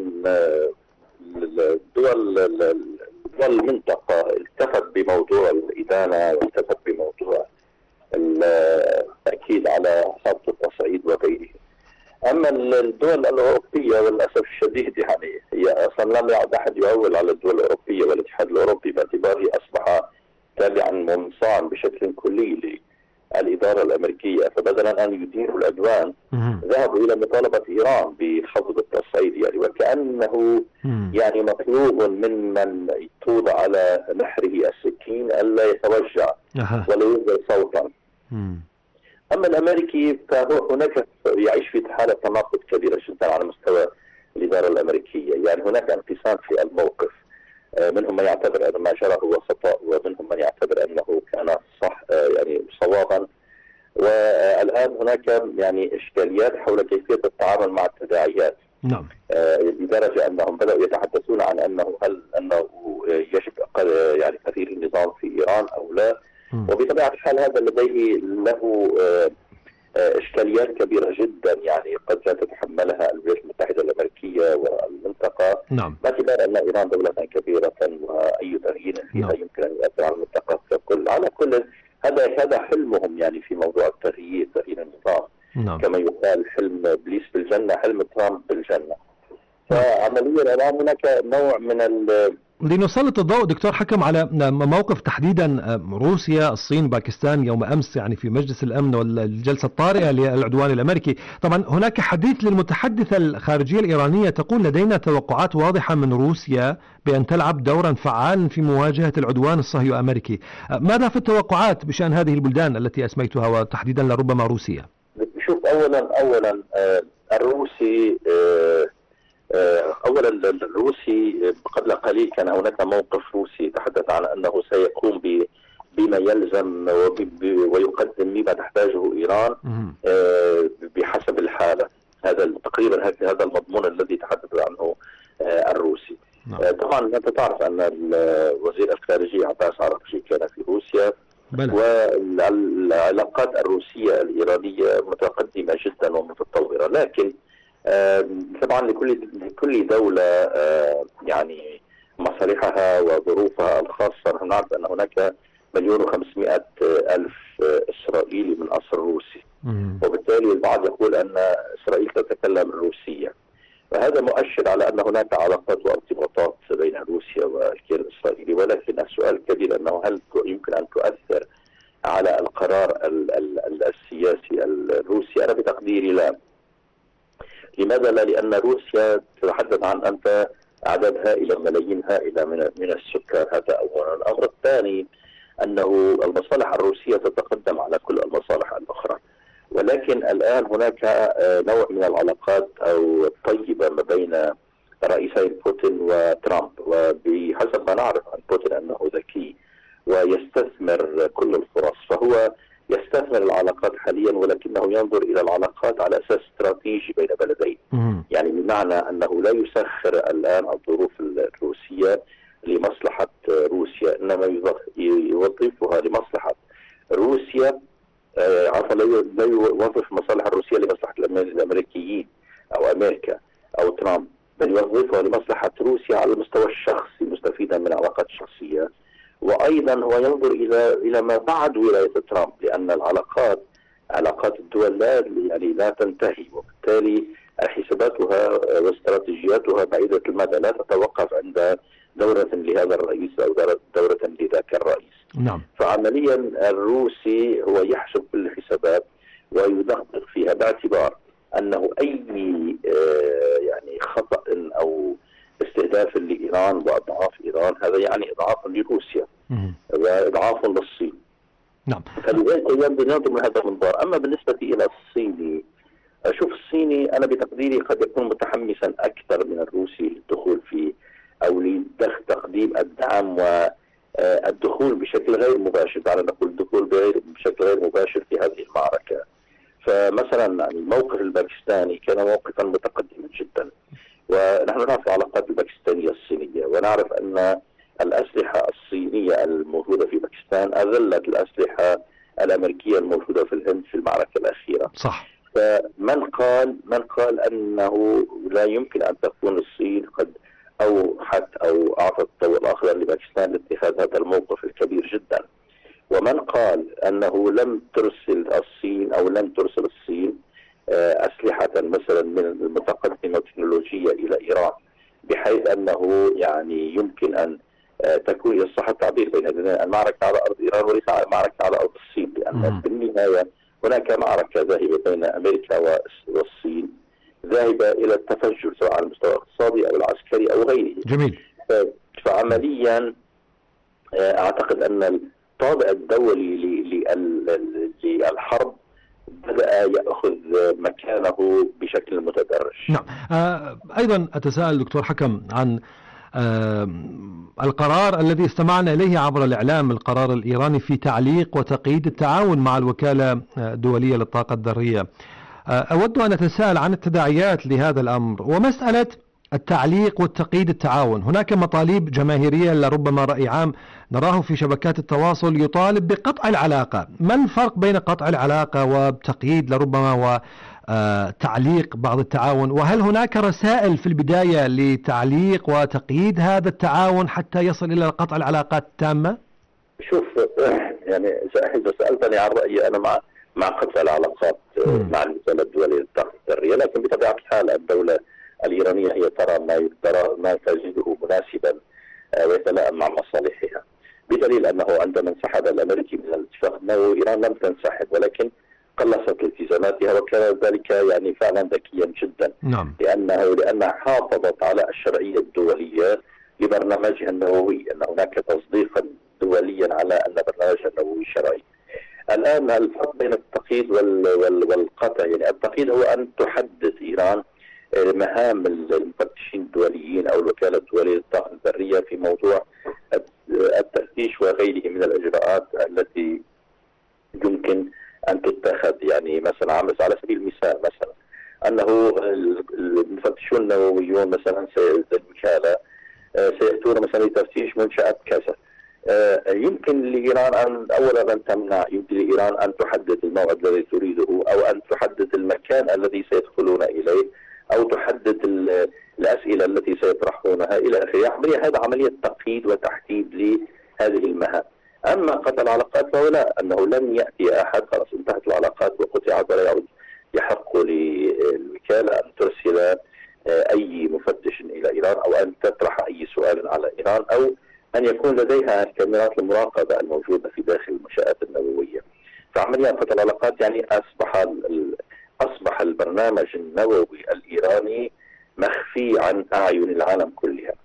دول المنطقة التفت بموضوع الإدانة والتفت بموضوع التأكيد على حصاد التصعيد وغيره. أما الدول الأوروبية للأسف الشديد يعني هي أصلا لم يعد أحد يعول على الدول الأوروبية والاتحاد الأوروبي باعتباره أصبح تابعا منصاعا بشكل كلي للإدارة الأمريكية، فبدلا أن يديروا العدوان ذهبوا إلى مطالبة إيران بخفض التصعيد، يعني وكأنه يعني مطلوب من توضع على نحره السكين ألا يتوجع ولا ينزل صوتا. أما الأمريكي فهو هناك يعيش في حالة تناقض كبيرة جدا على مستوى الإدارة الأمريكية. يعني هناك انقسام في الموقف، منهم من يعتبر أن ما جرى هو خطأ، ومنهم من يعتبر أنه كان صح يعني صوابا. والآن هناك يعني إشكاليات حول كيفية التعامل مع التداعيات. نعم. لدرجة أنهم بدأوا يتحدثون عن أنه هل أنه يجب يعني تغيير النظام في إيران أو لا. وبطبيعة الحال هذا لديه له إشكاليات كبيرة جدا، يعني قد لا تتحملها الولايات المتحدة الأمريكية والمنطقة. نعم. باعتبار أن إيران دولة كبيرة وأي تغيير فيها يمكن أن يؤثر على المنطقة ككل. على كل هذا حلمهم يعني في موضوع تغيير النظام. نعم. كما يقال حلم إبليس بالجنة حلم ترامب بالجنة. فعمليا الآن هناك نوع من لنسلط الضوء دكتور حكم على موقف تحديدا روسيا، الصين، باكستان يوم أمس يعني في مجلس الأمن والجلسة الطارئة للعدوان الأمريكي. طبعا هناك حديث للمتحدثة الخارجية الإيرانية تقول لدينا توقعات واضحة من روسيا بأن تلعب دورا فعالا في مواجهة العدوان الصهيوني الأمريكي. ماذا في التوقعات بشأن هذه البلدان التي أسميتها وتحديدا لربما روسيا؟ شوف، أولا الروسي الروسي قبل قليل كان هناك موقف روسي تحدث عن أنه سيقوم بما يلزم ويقدم ما تحتاجه إيران بحسب الحالة. هذا تقريبا هذا المضمون الذي تحدث عنه الروسي. طبعا أنت تعرف أن وزير الخارجية عباس عراقچي كان في روسيا، والعلاقات الروسية الإيرانية متقدمة جدا ومتطورة، لكن طبعا لكل دولة يعني مصالحها وظروفها الخاصة. نعرف أن هناك 1,500,000 إسرائيلي من أصل روسي، وبالتالي البعض يقول أن إسرائيل تتكلم الروسية، فهذا مؤشر على أن هناك علاقات وارتباطات بين روسيا والكيان الإسرائيلي. ولكن السؤال الكبير أنه هل يمكن أن تؤثر على القرار السياسي الروسي؟ أنا بتقديري لا. لماذا لا؟ لأن روسيا تتحدث عن أنت أعداد هائلة، ملايين هائلة من السكان. هذا أولا. الأمر الثاني أنه المصالح الروسية تتقدم على كل المصالح الأخرى، ولكن الآن هناك نوع من العلاقات أو الطيبة ما بين الرئيسين بوتين وترامب. وبحسب ما نعرف عن بوتين أنه ذكي ويستثمر كل الفرص، فهو يستثمر العلاقات حاليا، ولكنه ينظر إلى العلاقات على أساس استراتيجي بين بلدين. يعني بمعنى أنه لا يسخر الآن الظروف الروسية لمصلحة روسيا، إنما يوظفها لمصلحة روسيا، عفوا لا يوظف المصالح الروسية لمصلحة الأمريكيين أو أمريكا أو ترامب، بل يوظفها لمصلحة روسيا على المستوى الشخصي مستفيدا من علاقات شخصية. وأيضا هو ينظر إلى ما بعد ولاية ترامب، لأن علاقات الدول لا تنتهي، وبالتالي حساباتها واستراتيجياتها بعيدة المدى لا تتوقف عند دورة لهذا الرئيس أو دورة لذاك الرئيس. نعم. فعمليا الروسي هو يحسب كل الحسابات ويدقق فيها، باعتبار أنه أي يعني خطأ أو استهداف لإيران وأضعاف إيران هذا يعني إضعاف لروسيا وإضعاف للصين. نعم. فلذلك ينظر من هذا المنظار. أما بالنسبة إلى الصيني، أشوف الصيني أنا بتقديري قد يكون متحمسا أكثر من الروسي للدخول في أو لتقديم الدعم والدخول بشكل غير مباشر، دعنا نقول الدخول بشكل غير مباشر في هذه المعركة. فمثلا الموقف الباكستاني كان موقفا متقدما جدا، ونحن نعرف العلاقات الباكستانية الصينية، ونعرف أن الأسلحة الصينية الموجودة في باكستان أذلت الأسلحة الأمريكية الموجودة في الهند في المعركة الأخيرة. صح. فمن قال أنه لا يمكن أن تكون الصين قد أوحت أو أعطت الضوء الأخضر لباكستان لاتخاذ هذا الموقف الكبير جدا، ومن قال أنه لم ترسل الصين أو لم ترسل الصين أسلحة مثلا من المتقدمة تكنولوجية إلى إيران، بحيث أنه يعني يمكن أن تكون يصح التعبير بين المعركة على أرض إيران وليس معركة على أرض الصين، لأن في النهاية هناك معركة ذاهبة بين أمريكا والصين ذاهبة إلى التفجر سواء على المستوى الاقتصادي أو العسكري أو غيره. جميل. فعمليا أعتقد أن الطابع الدولي للحرب بدأ يأخذ مكانه بشكل متدرج. نعم. أيضا أتساءل دكتور حكم عن القرار الذي استمعنا إليه عبر الإعلام، القرار الإيراني في تعليق وتقييد التعاون مع الوكالة الدولية للطاقة الذرية. أود أن أتساءل عن التداعيات لهذا الأمر ومسألة التعليق والتقييد التعاون. هناك مطالب جماهيرية لربما رأي عام نراه في شبكات التواصل يطالب بقطع العلاقة. ما الفرق بين قطع العلاقة وتقييد لربما وتعليق بعض التعاون؟ وهل هناك رسائل في البداية لتعليق وتقييد هذا التعاون حتى يصل إلى قطع العلاقات التامة؟ شوف، يعني إذا سألتني عن رأيي أنا مع قطع العلاقات مع الوكالة الدولية للطاقة الذرية، لكن بطبيعة الحال الدولة الإيرانية هي ترى ما تجده مناسبا ويتلائم مع مصالحها، بدليل أنه عندما انسحب الأمريكي من الاتفاق النووي إيران لم تنسحب ولكن قلصت التزاماتها، وكان ذلك يعني فعلا ذكيا جدا. نعم. لأنها حافظت على الشرعية الدولية لبرنامجها النووي، أن هناك تصديقا دوليا على أن برنامجها النووي شرعي. الآن الفرق بين التقييد والقطع، يعني التقييد هو أن تحدد إيران مهام المفتشين الدوليين أو الوكالة الدولية للطاقة الذرية في موضوع التفتيش وغيره من الإجراءات التي يمكن أن تتخذ. يعني مثلا على سبيل المثال مثلا أنه المفتشون النوويون مثلا الوكالة سيأتون مثلا لتفتيش منشأة كذا، يمكن لإيران أن أولا تمنع، يمكن لإيران أن تحدد الموعد الذي تريده أو أن تحدد المكان الذي سيدخلون إليه أو تحدد الأسئلة التي سيطرحونها إلى آخره. هذا عملية تقييد وتحديد لهذه المهام. أما قطع العلاقات فهو لا، أنه لن يأتي أحد خلاص انتهت العلاقات وقطعت ولا يعود يحق للوكالة أن ترسل أي مفتش إلى إيران أو أن تطرح أي سؤال على إيران أو أن يكون لديها كاميرات المراقبة الموجودة في داخل المنشآت النووية. فعمليا قطع العلاقات يعني أصبح البرنامج النووي الإيراني مخفي عن أعين العالم كلها.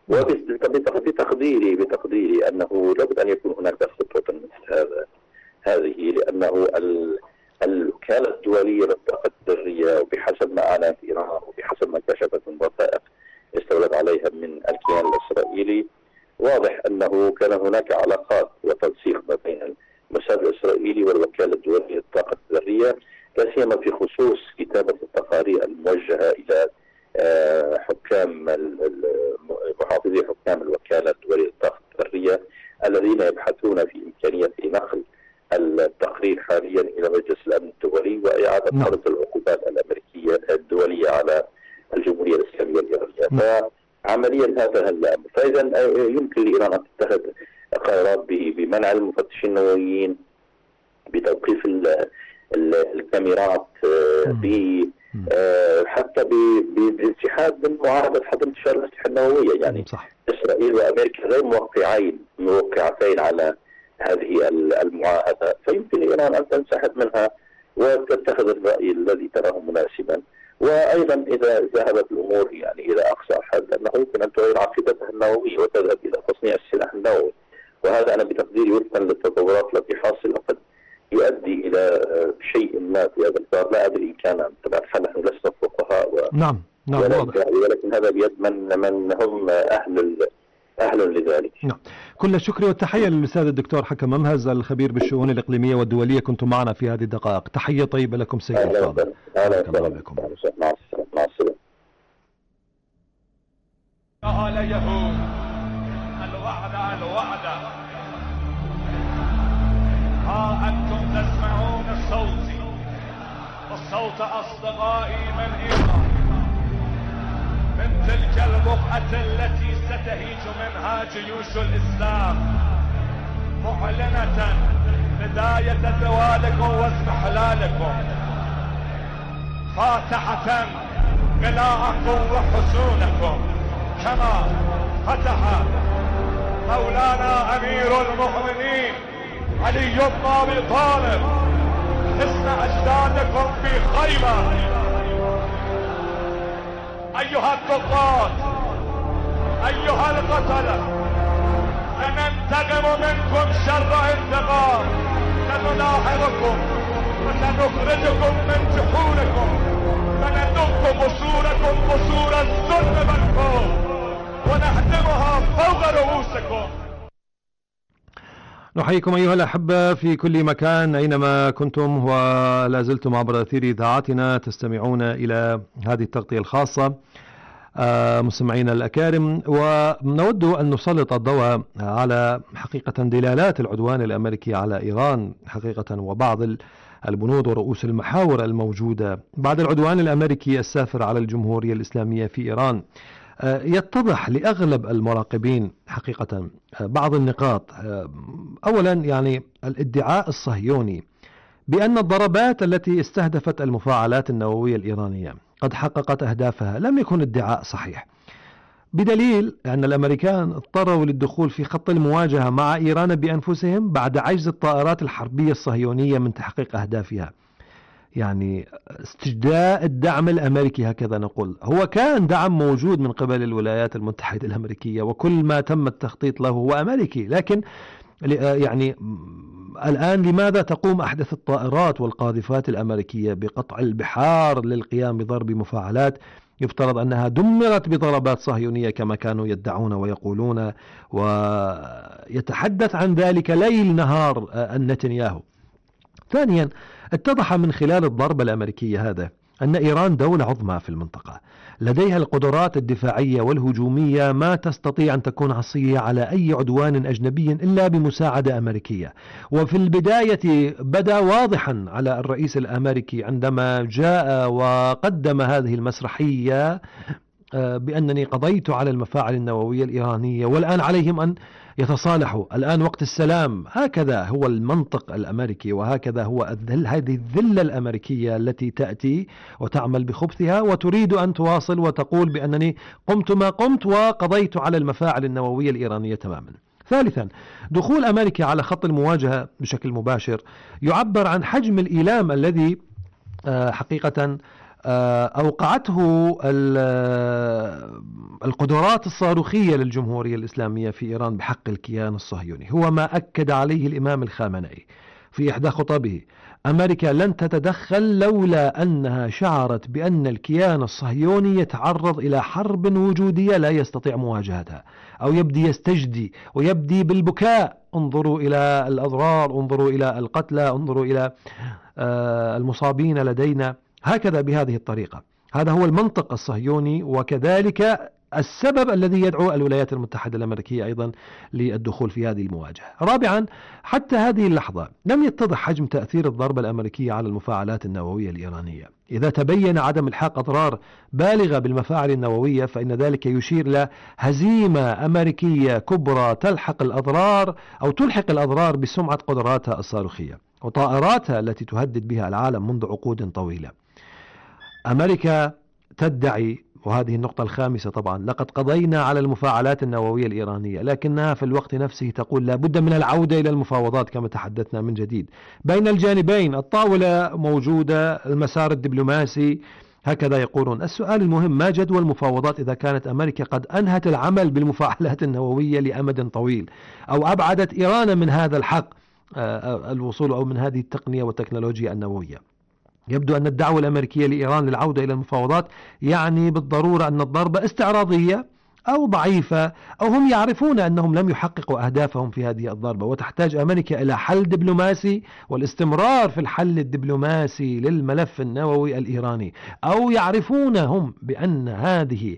وبتقديري أنه لابد أن يكون هناك خطوة مثل هذه، لأنه الوكالة الدولية للطاقة الذرية وبحسب ما أعلنت إيران وبحسب ما كشفت من وثائق المستولد عليها من الكيان الإسرائيلي. واضح أنه كان هناك علاقات وتنسيق ما بين الموساد الإسرائيلي والوكالة الدولية للطاقة الذرية، لا سيما في خصوص كتابة التقارير الموجهة إلى حكام محافظي حكام الوكالة الدولية للطاقة الذرية الذين يبحثون في إمكانية نقل التقرير حاليا إلى مجلس الأمن الدولي وإعادة فرض العقوبات الأمريكية الدولية على الجمهورية الإسلامية الإيرانية. فعمليا هذا الأمر، فإذا يمكن لإيران أن تتخذ قرارات بمنع المفتشين النوويين، بتوقيف الكاميرات، حتى بالانسحاب من معاهدة حظر انتشار الأسلحة النووية. يعني إسرائيل وأمريكا غير موقعتين على هذه المعاهدة، فيمكن لإيران أن تنسحب منها وتتخذ الرأي الذي تراه مناسبا. وأيضا إذا ذهبت الأمور يعني إلى أقصى حد، أنه يمكن أن تغير عقيدتها النووية وتذهب إلى تصنيع السلاح النووي، وهذا أنا بتقديري وفقا للتطورات التي حاصلة قد يؤدي إلى شيء ما في هذا الإطار. لا أدري إن كان طبعا نحن لسنا فقهاء نعم ولكن هذا بيد من هم أهل لذلك. نعم. كل الشكر والتحية للأستاذ الدكتور حكم ممهز الخبير بالشؤون الإقليمية والدولية، كنتم معنا في هذه الدقائق. تحية طيبة لكم سيد الفاضل. أهلا بكم. مع السلامة. قال يهود الوعد ها أنتم تسمعون صوتي وصوت أصدقائي من إيران، من تلك البقعة التي ستهيج منها جيوش الإسلام، معلنة بداية زوالكم واستحلالكم، فاتحة قلاعكم وحصونكم، كما فتح مولانا أمير المؤمنين علي بن أبي طالب حصن أجدادكم في خيبر. أيها الضباط، أيها القتلة، سننتقم منكم شر انتقام، سنلاحقكم وسنخرجكم من جحوركم، سندق قصور الظلم والكفر ونهدمها فوق رؤوسكم. نحييكم أيها الأحبة في كل مكان أينما كنتم، ولا زلتم عبر أثير إذاعتنا تستمعون إلى هذه التغطية الخاصة مستمعينا الأكارم، ونود أن نسلط الضوء على حقيقة دلالات العدوان الأمريكي على إيران حقيقة، وبعض البنود ورؤوس المحاور الموجودة بعد العدوان الأمريكي السافر على الجمهورية الإسلامية في إيران. يتضح لأغلب المراقبين حقيقة بعض النقاط. أولا يعني الادعاء الصهيوني بأن الضربات التي استهدفت المفاعلات النووية الإيرانية قد حققت أهدافها لم يكن ادعاء صحيح، بدليل أن الأمريكان اضطروا للدخول في خط المواجهة مع إيران بأنفسهم بعد عجز الطائرات الحربية الصهيونية من تحقيق أهدافها. يعني استجداء الدعم الأمريكي هكذا نقول، هو كان دعم موجود من قبل الولايات المتحدة الأمريكية وكل ما تم التخطيط له هو أمريكي، لكن يعني الآن لماذا تقوم أحدث الطائرات والقاذفات الأمريكية بقطع البحار للقيام بضرب مفاعلات يفترض أنها دمرت بضربات صهيونية كما كانوا يدعون ويقولون، ويتحدث عن ذلك ليل نهار نتنياهو. ثانيا اتضح من خلال الضربة الأمريكية هذا أن إيران دولة عظمى في المنطقة، لديها القدرات الدفاعية والهجومية ما تستطيع أن تكون عصية على أي عدوان أجنبي إلا بمساعدة أمريكية. وفي البداية بدا واضحا على الرئيس الأمريكي عندما جاء وقدم هذه المسرحية بأنني قضيت على المفاعل النووية الإيرانية والآن عليهم أن يتصالحوا، الآن وقت السلام. هكذا هو المنطق الأمريكي، وهكذا هو هذه الذلة الأمريكية التي تأتي وتعمل بخبثها وتريد أن تواصل وتقول بأنني قمت ما قمت وقضيت على المفاعل النووية الإيرانية تماما. ثالثا دخول أمريكا على خط المواجهة بشكل مباشر يعبر عن حجم الإيلام الذي حقيقة أوقعته القدرات الصاروخية للجمهورية الإسلامية في إيران بحق الكيان الصهيوني. هو ما أكد عليه الإمام الخامنئي، في إحدى خطبه: أمريكا لن تتدخل لولا أنها شعرت بأن الكيان الصهيوني يتعرض إلى حرب وجودية لا يستطيع مواجهتها، أو يبدي يستجدي ويبدي بالبكاء: انظروا إلى الأضرار، انظروا إلى القتلى، انظروا إلى المصابين لدينا. هكذا بهذه الطريقة. هذا هو المنطق الصهيوني، وكذلك السبب الذي يدعو الولايات المتحدة الأمريكية أيضا للدخول في هذه المواجهة. رابعا، حتى هذه اللحظة لم يتضح حجم تأثير الضربة الأمريكية على المفاعلات النووية الإيرانية. إذا تبين عدم إلحاق أضرار بالغة بالمفاعل النووية فإن ذلك يشير إلى هزيمة أمريكية كبرى تلحق الأضرار بسمعة قدراتها الصاروخية وطائراتها التي تهدد بها العالم منذ عقود طويلة. أمريكا تدعي، وهذه النقطة الخامسة طبعا، لقد قضينا على المفاعلات النووية الإيرانية، لكنها في الوقت نفسه تقول لا بد من العودة إلى المفاوضات كما تحدثنا من جديد بين الجانبين. الطاولة موجودة، المسار الدبلوماسي، هكذا يقولون. السؤال المهم: ما جدوى المفاوضات إذا كانت أمريكا قد أنهت العمل بالمفاعلات النووية لأمد طويل، أو أبعدت إيران من هذا الحق الوصول أو من هذه التقنية والتكنولوجيا النووية؟ يبدو أن الدعوة الأمريكية لإيران للعودة إلى المفاوضات يعني بالضرورة أن الضربة استعراضية أو ضعيفة، أو هم يعرفون أنهم لم يحققوا أهدافهم في هذه الضربة، وتحتاج أمريكا إلى حل دبلوماسي والاستمرار في الحل الدبلوماسي للملف النووي الإيراني، أو يعرفون هم بأن هذه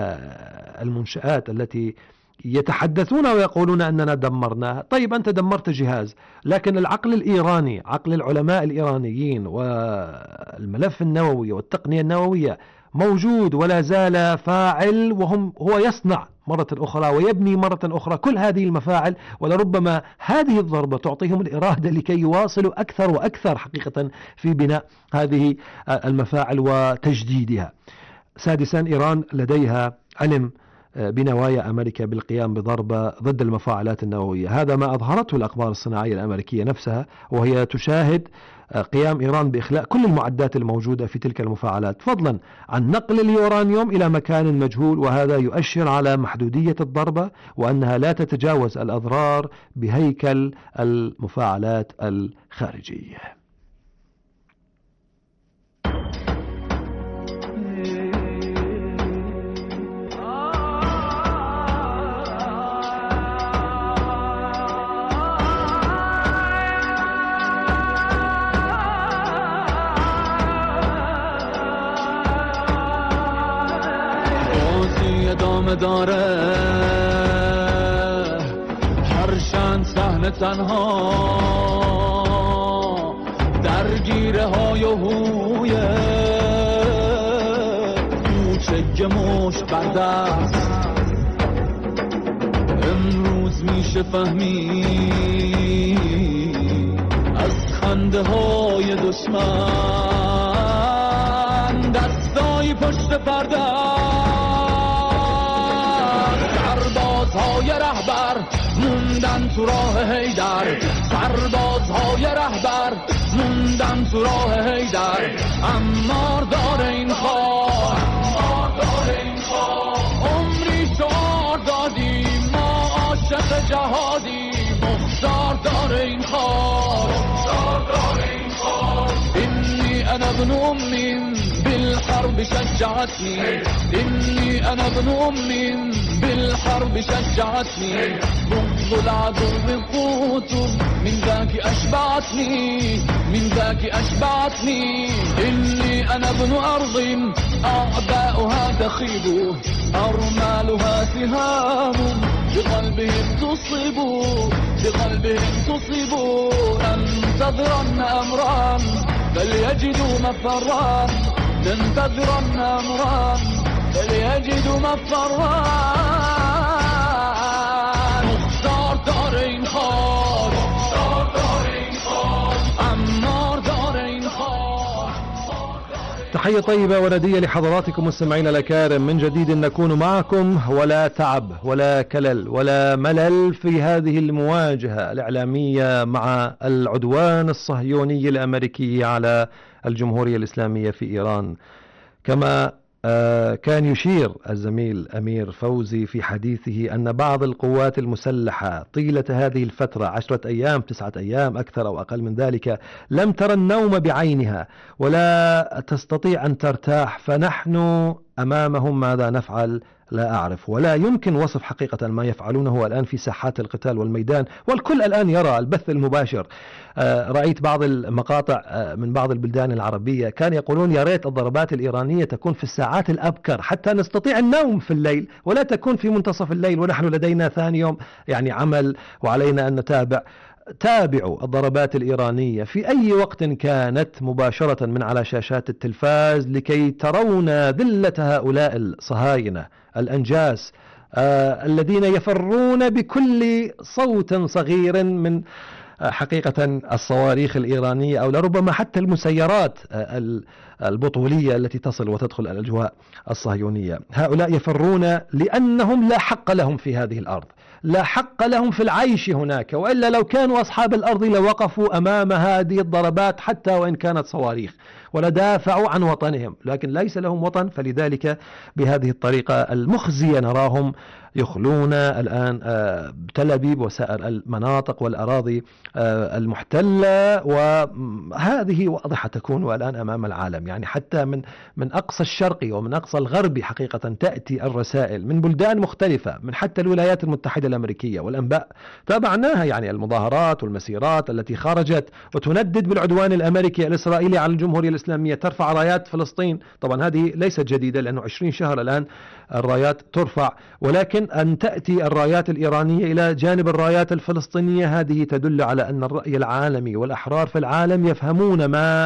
المنشآت التي يتحدثون ويقولون أننا دمرناها. طيب، أنت دمرت جهاز، لكن العقل الإيراني، عقل العلماء الإيرانيين والملف النووي والتقنية النووية موجود ولا زال فاعل، هو يصنع مرة أخرى ويبني مرة أخرى كل هذه المفاعل، ولربما هذه الضربة تعطيهم الإرادة لكي يواصلوا أكثر وأكثر حقيقة في بناء هذه المفاعل وتجديدها. سادسا، إيران لديها علم بنوايا أمريكا بالقيام بضربة ضد المفاعلات النووية. هذا ما أظهرته الأخبار الصناعية الأمريكية نفسها، وهي تشاهد قيام إيران بإخلاء كل المعدات الموجودة في تلك المفاعلات، فضلا عن نقل اليورانيوم إلى مكان مجهول، وهذا يؤشر على محدودية الضربة وأنها لا تتجاوز الأضرار بهيكل المفاعلات الخارجية. ادامه داره هرچند صحنه تنها درگیره های و هویه کوچه مشت بردست امروز میشه فهمید از خنده های دشمن دستای پشت پرده سربازهای رهبر موندن تو راه حیدر سربازهای رهبر موندن تو راه حیدر عمار داره این خواه عمری شعار دادیم ما عاشق جهادی مختار داره این خواه اینی انا ابن امین بالحرب شجعتني إني أنا ابن أم بالحرب شجعتني بغض العدو قوت من ذاك أشبعتني إني أنا ابن أرض أعداؤها تخيب أرمالها سهام بقلبهم تصيب ننتظرن أمرا فليجدوا مفرا ننتظرن أمرا فليجدوا مفرا مختار دار این خواه عمار دار این خواه. تحية طيبة وندية لحضراتكم مستمعين الأكارم، من جديد نكون معكم ولا تعب ولا كلل ولا ملل في هذه المواجهة الإعلامية مع العدوان الصهيوني الأمريكي على الجمهورية الإسلامية في إيران. كما كان يشير الزميل أمير فوزي في حديثه أن بعض القوات المسلحة طيلة هذه الفترة 10 أيام 9 أيام أكثر أو أقل من ذلك لم ترى النوم بعينها ولا تستطيع أن ترتاح، فنحن أمامهم ماذا نفعل؟ لا أعرف، ولا يمكن وصف حقيقة ما يفعلونه الآن في ساحات القتال والميدان، والكل الآن يرى البث المباشر. رأيت بعض المقاطع من بعض البلدان العربية كان يقولون يا ريت الضربات الإيرانية تكون في الساعات الأبكر حتى نستطيع النوم في الليل، ولا تكون في منتصف الليل ونحن لدينا ثاني يوم يعني عمل وعلينا أن نتابع. تابعوا الضربات الإيرانية في أي وقت كانت مباشرة من على شاشات التلفاز لكي ترون ذلة هؤلاء الصهاينة الأنجاس الذين يفرون بكل صوت صغير من حقيقة الصواريخ الإيرانية أو لربما حتى المسيرات البطولية التي تصل وتدخل الأجواء الصهيونية. هؤلاء يفرون لأنهم لا حق لهم في هذه الأرض، لا حق لهم في العيش هناك، وإلا لو كانوا أصحاب الأرض لوقفوا أمام هذه الضربات حتى وإن كانت صواريخ ولدافعوا عن وطنهم، لكن ليس لهم وطن، فلذلك بهذه الطريقة المخزية نراهم يخلون الآن تل أبيب وسائر المناطق والأراضي المحتلة، وهذه واضحة تكون الآن أمام العالم. يعني حتى من أقصى الشرقي ومن أقصى الغربي حقيقة تأتي الرسائل من بلدان مختلفة، من حتى الولايات المتحدة الأمريكية، والأنباء تابعناها، يعني المظاهرات والمسيرات التي خرجت وتندد بالعدوان الأمريكي الإسرائيلي على الجمهورية الإسلامية، ترفع رايات فلسطين. طبعا هذه ليست جديدة لأنه 20 شهر الآن الرايات ترفع، ولكن أن تأتي الرايات الإيرانية إلى جانب الرايات الفلسطينية هذه تدل على أن الرأي العالمي والأحرار في العالم يفهمون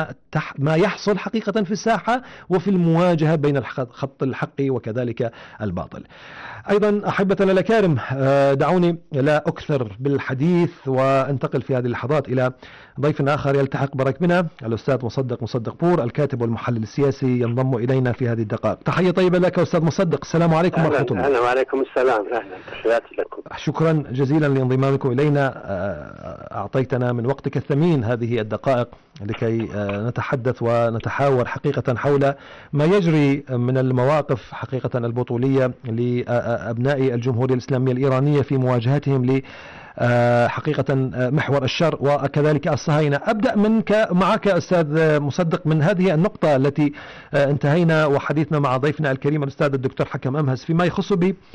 ما يحصل حقيقة في الساحة وفي المواجهة بين خط الحق وكذلك الباطل. أيضا أحبتنا الأكارم، دعوني لا أكثر بالحديث وانتقل في هذه اللحظات إلى ضيف آخر يلتحق بركبنا، الأستاذ مصدق بور، الكاتب والمحلل السياسي، ينضم إلينا في هذه الدقائق. تحية طيبة لك أستاذ مصدق، السلام عليكم ورحمة الله. أهلا وعليكم السلام، أهلا، تحياتي لكم. شكرا جزيلا لانضمامكم إلينا، أعطيتنا من وقتك الثمين هذه الدقائق لكي نتحدث ونتحاور حقيقة حول ما يجري من المواقف حقيقة البطولية لأبناء الجمهورية الإسلامية الإيرانية في مواجهتهم ل حقيقة محور الشر وكذلك الصهاينة. أبدأ معك أستاذ مصدق من هذه النقطة التي انتهينا وحديثنا مع ضيفنا الكريم الأستاذ الدكتور حكم أمهس فيما يخص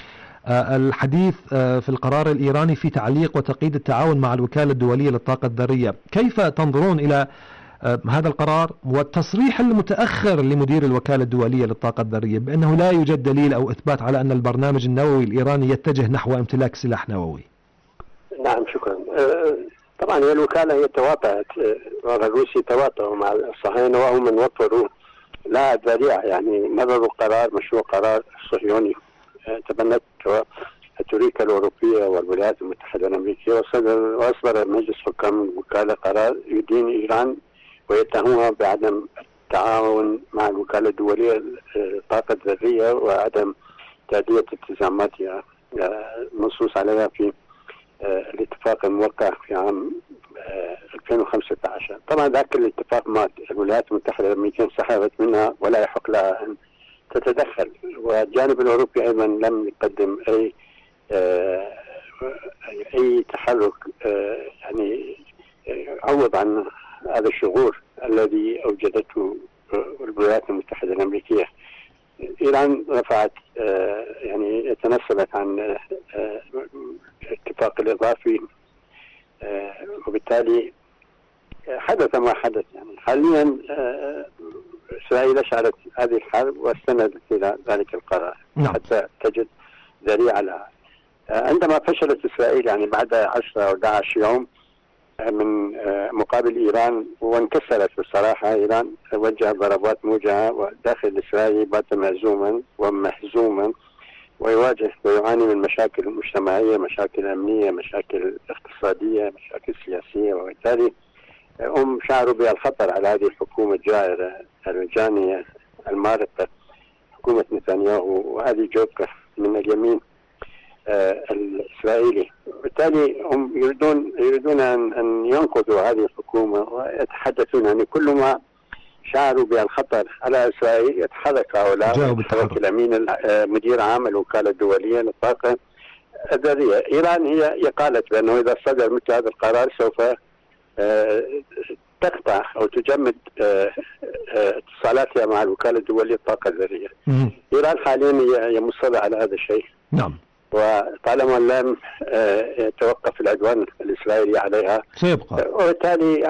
الحديث في القرار الإيراني في تعليق وتقييد التعاون مع الوكالة الدولية للطاقة الذرية. كيف تنظرون إلى هذا القرار والتصريح المتأخر لمدير الوكالة الدولية للطاقة الذرية بأنه لا يوجد دليل أو إثبات على أن البرنامج النووي الإيراني يتجه نحو امتلاك سلاح نووي؟ نعم، شكرا. طبعا هي الوكالة هي تواطأت، الروسي تواطؤوا مع الصهاينة وهم من وفروا لها ذريعة، يعني مرروا مشروع قرار صهيوني تبنته تركيا الأوروبية والولايات المتحدة الأمريكية، وأصدر مجلس حكام الوكالة قرار يدين إيران ويتهمها بعدم التعاون مع الوكالة الدولية للطاقة الذرية وعدم تأدية التزاماتها منصوص عليها في الاتفاق الموقع في عام 2015. طبعا ذاك الاتفاق مات، الولايات المتحدة الأمريكية انسحبت منها ولا يحق لها أن تتدخل، والجانب الأوروبي أيضا لم يقدم أي تحرك يعني عوض عن هذا الشغور الذي أوجدته الولايات المتحدة الأمريكية. إيران رفعت يعني تنصلت عن الاتفاق الإضافي، وبالتالي حدث ما حدث. يعني حاليا إسرائيل أشعلت هذه الحرب واستندت إلى ذلك القرار حتى تجد ذريعة لها. عندما فشلت إسرائيل يعني بعد 10 أو 11 يوم من مقابل إيران وانكسرت بصراحة، إيران وجه ضربات موجهة وداخل إسرائيل بات مهزوما ومحزوما ويواجه ويعاني من مشاكل مجتمعية، مشاكل أمنية، مشاكل اقتصادية، مشاكل سياسية، وبالتالي هم شعروا بالخطر على هذه الحكومة الجائرة الجانية المارقة، حكومة نتنياهو، وهذه جوكة من اليمين الإسرائيلي. وبالتالي هم يريدون أن ينقذوا هذه الحكومة، ويتحدثون يعني كل ما شعروا بأن على إسرائيل يتحرك هؤلاء، يتحرك الأمين مدير عام الوكالة الدولية للطاقة الذرية. إيران هي قالت بأنه إذا صدر مثل هذا القرار سوف تقطع أو تجمد اتصالاتها مع الوكالة الدولية للطاقة الذرية. إيران حاليا هي مصرة على هذا الشيء. نعم. وطالما لم يتوقف العدوان الإسرائيلي عليها سيبقى، وبالتالي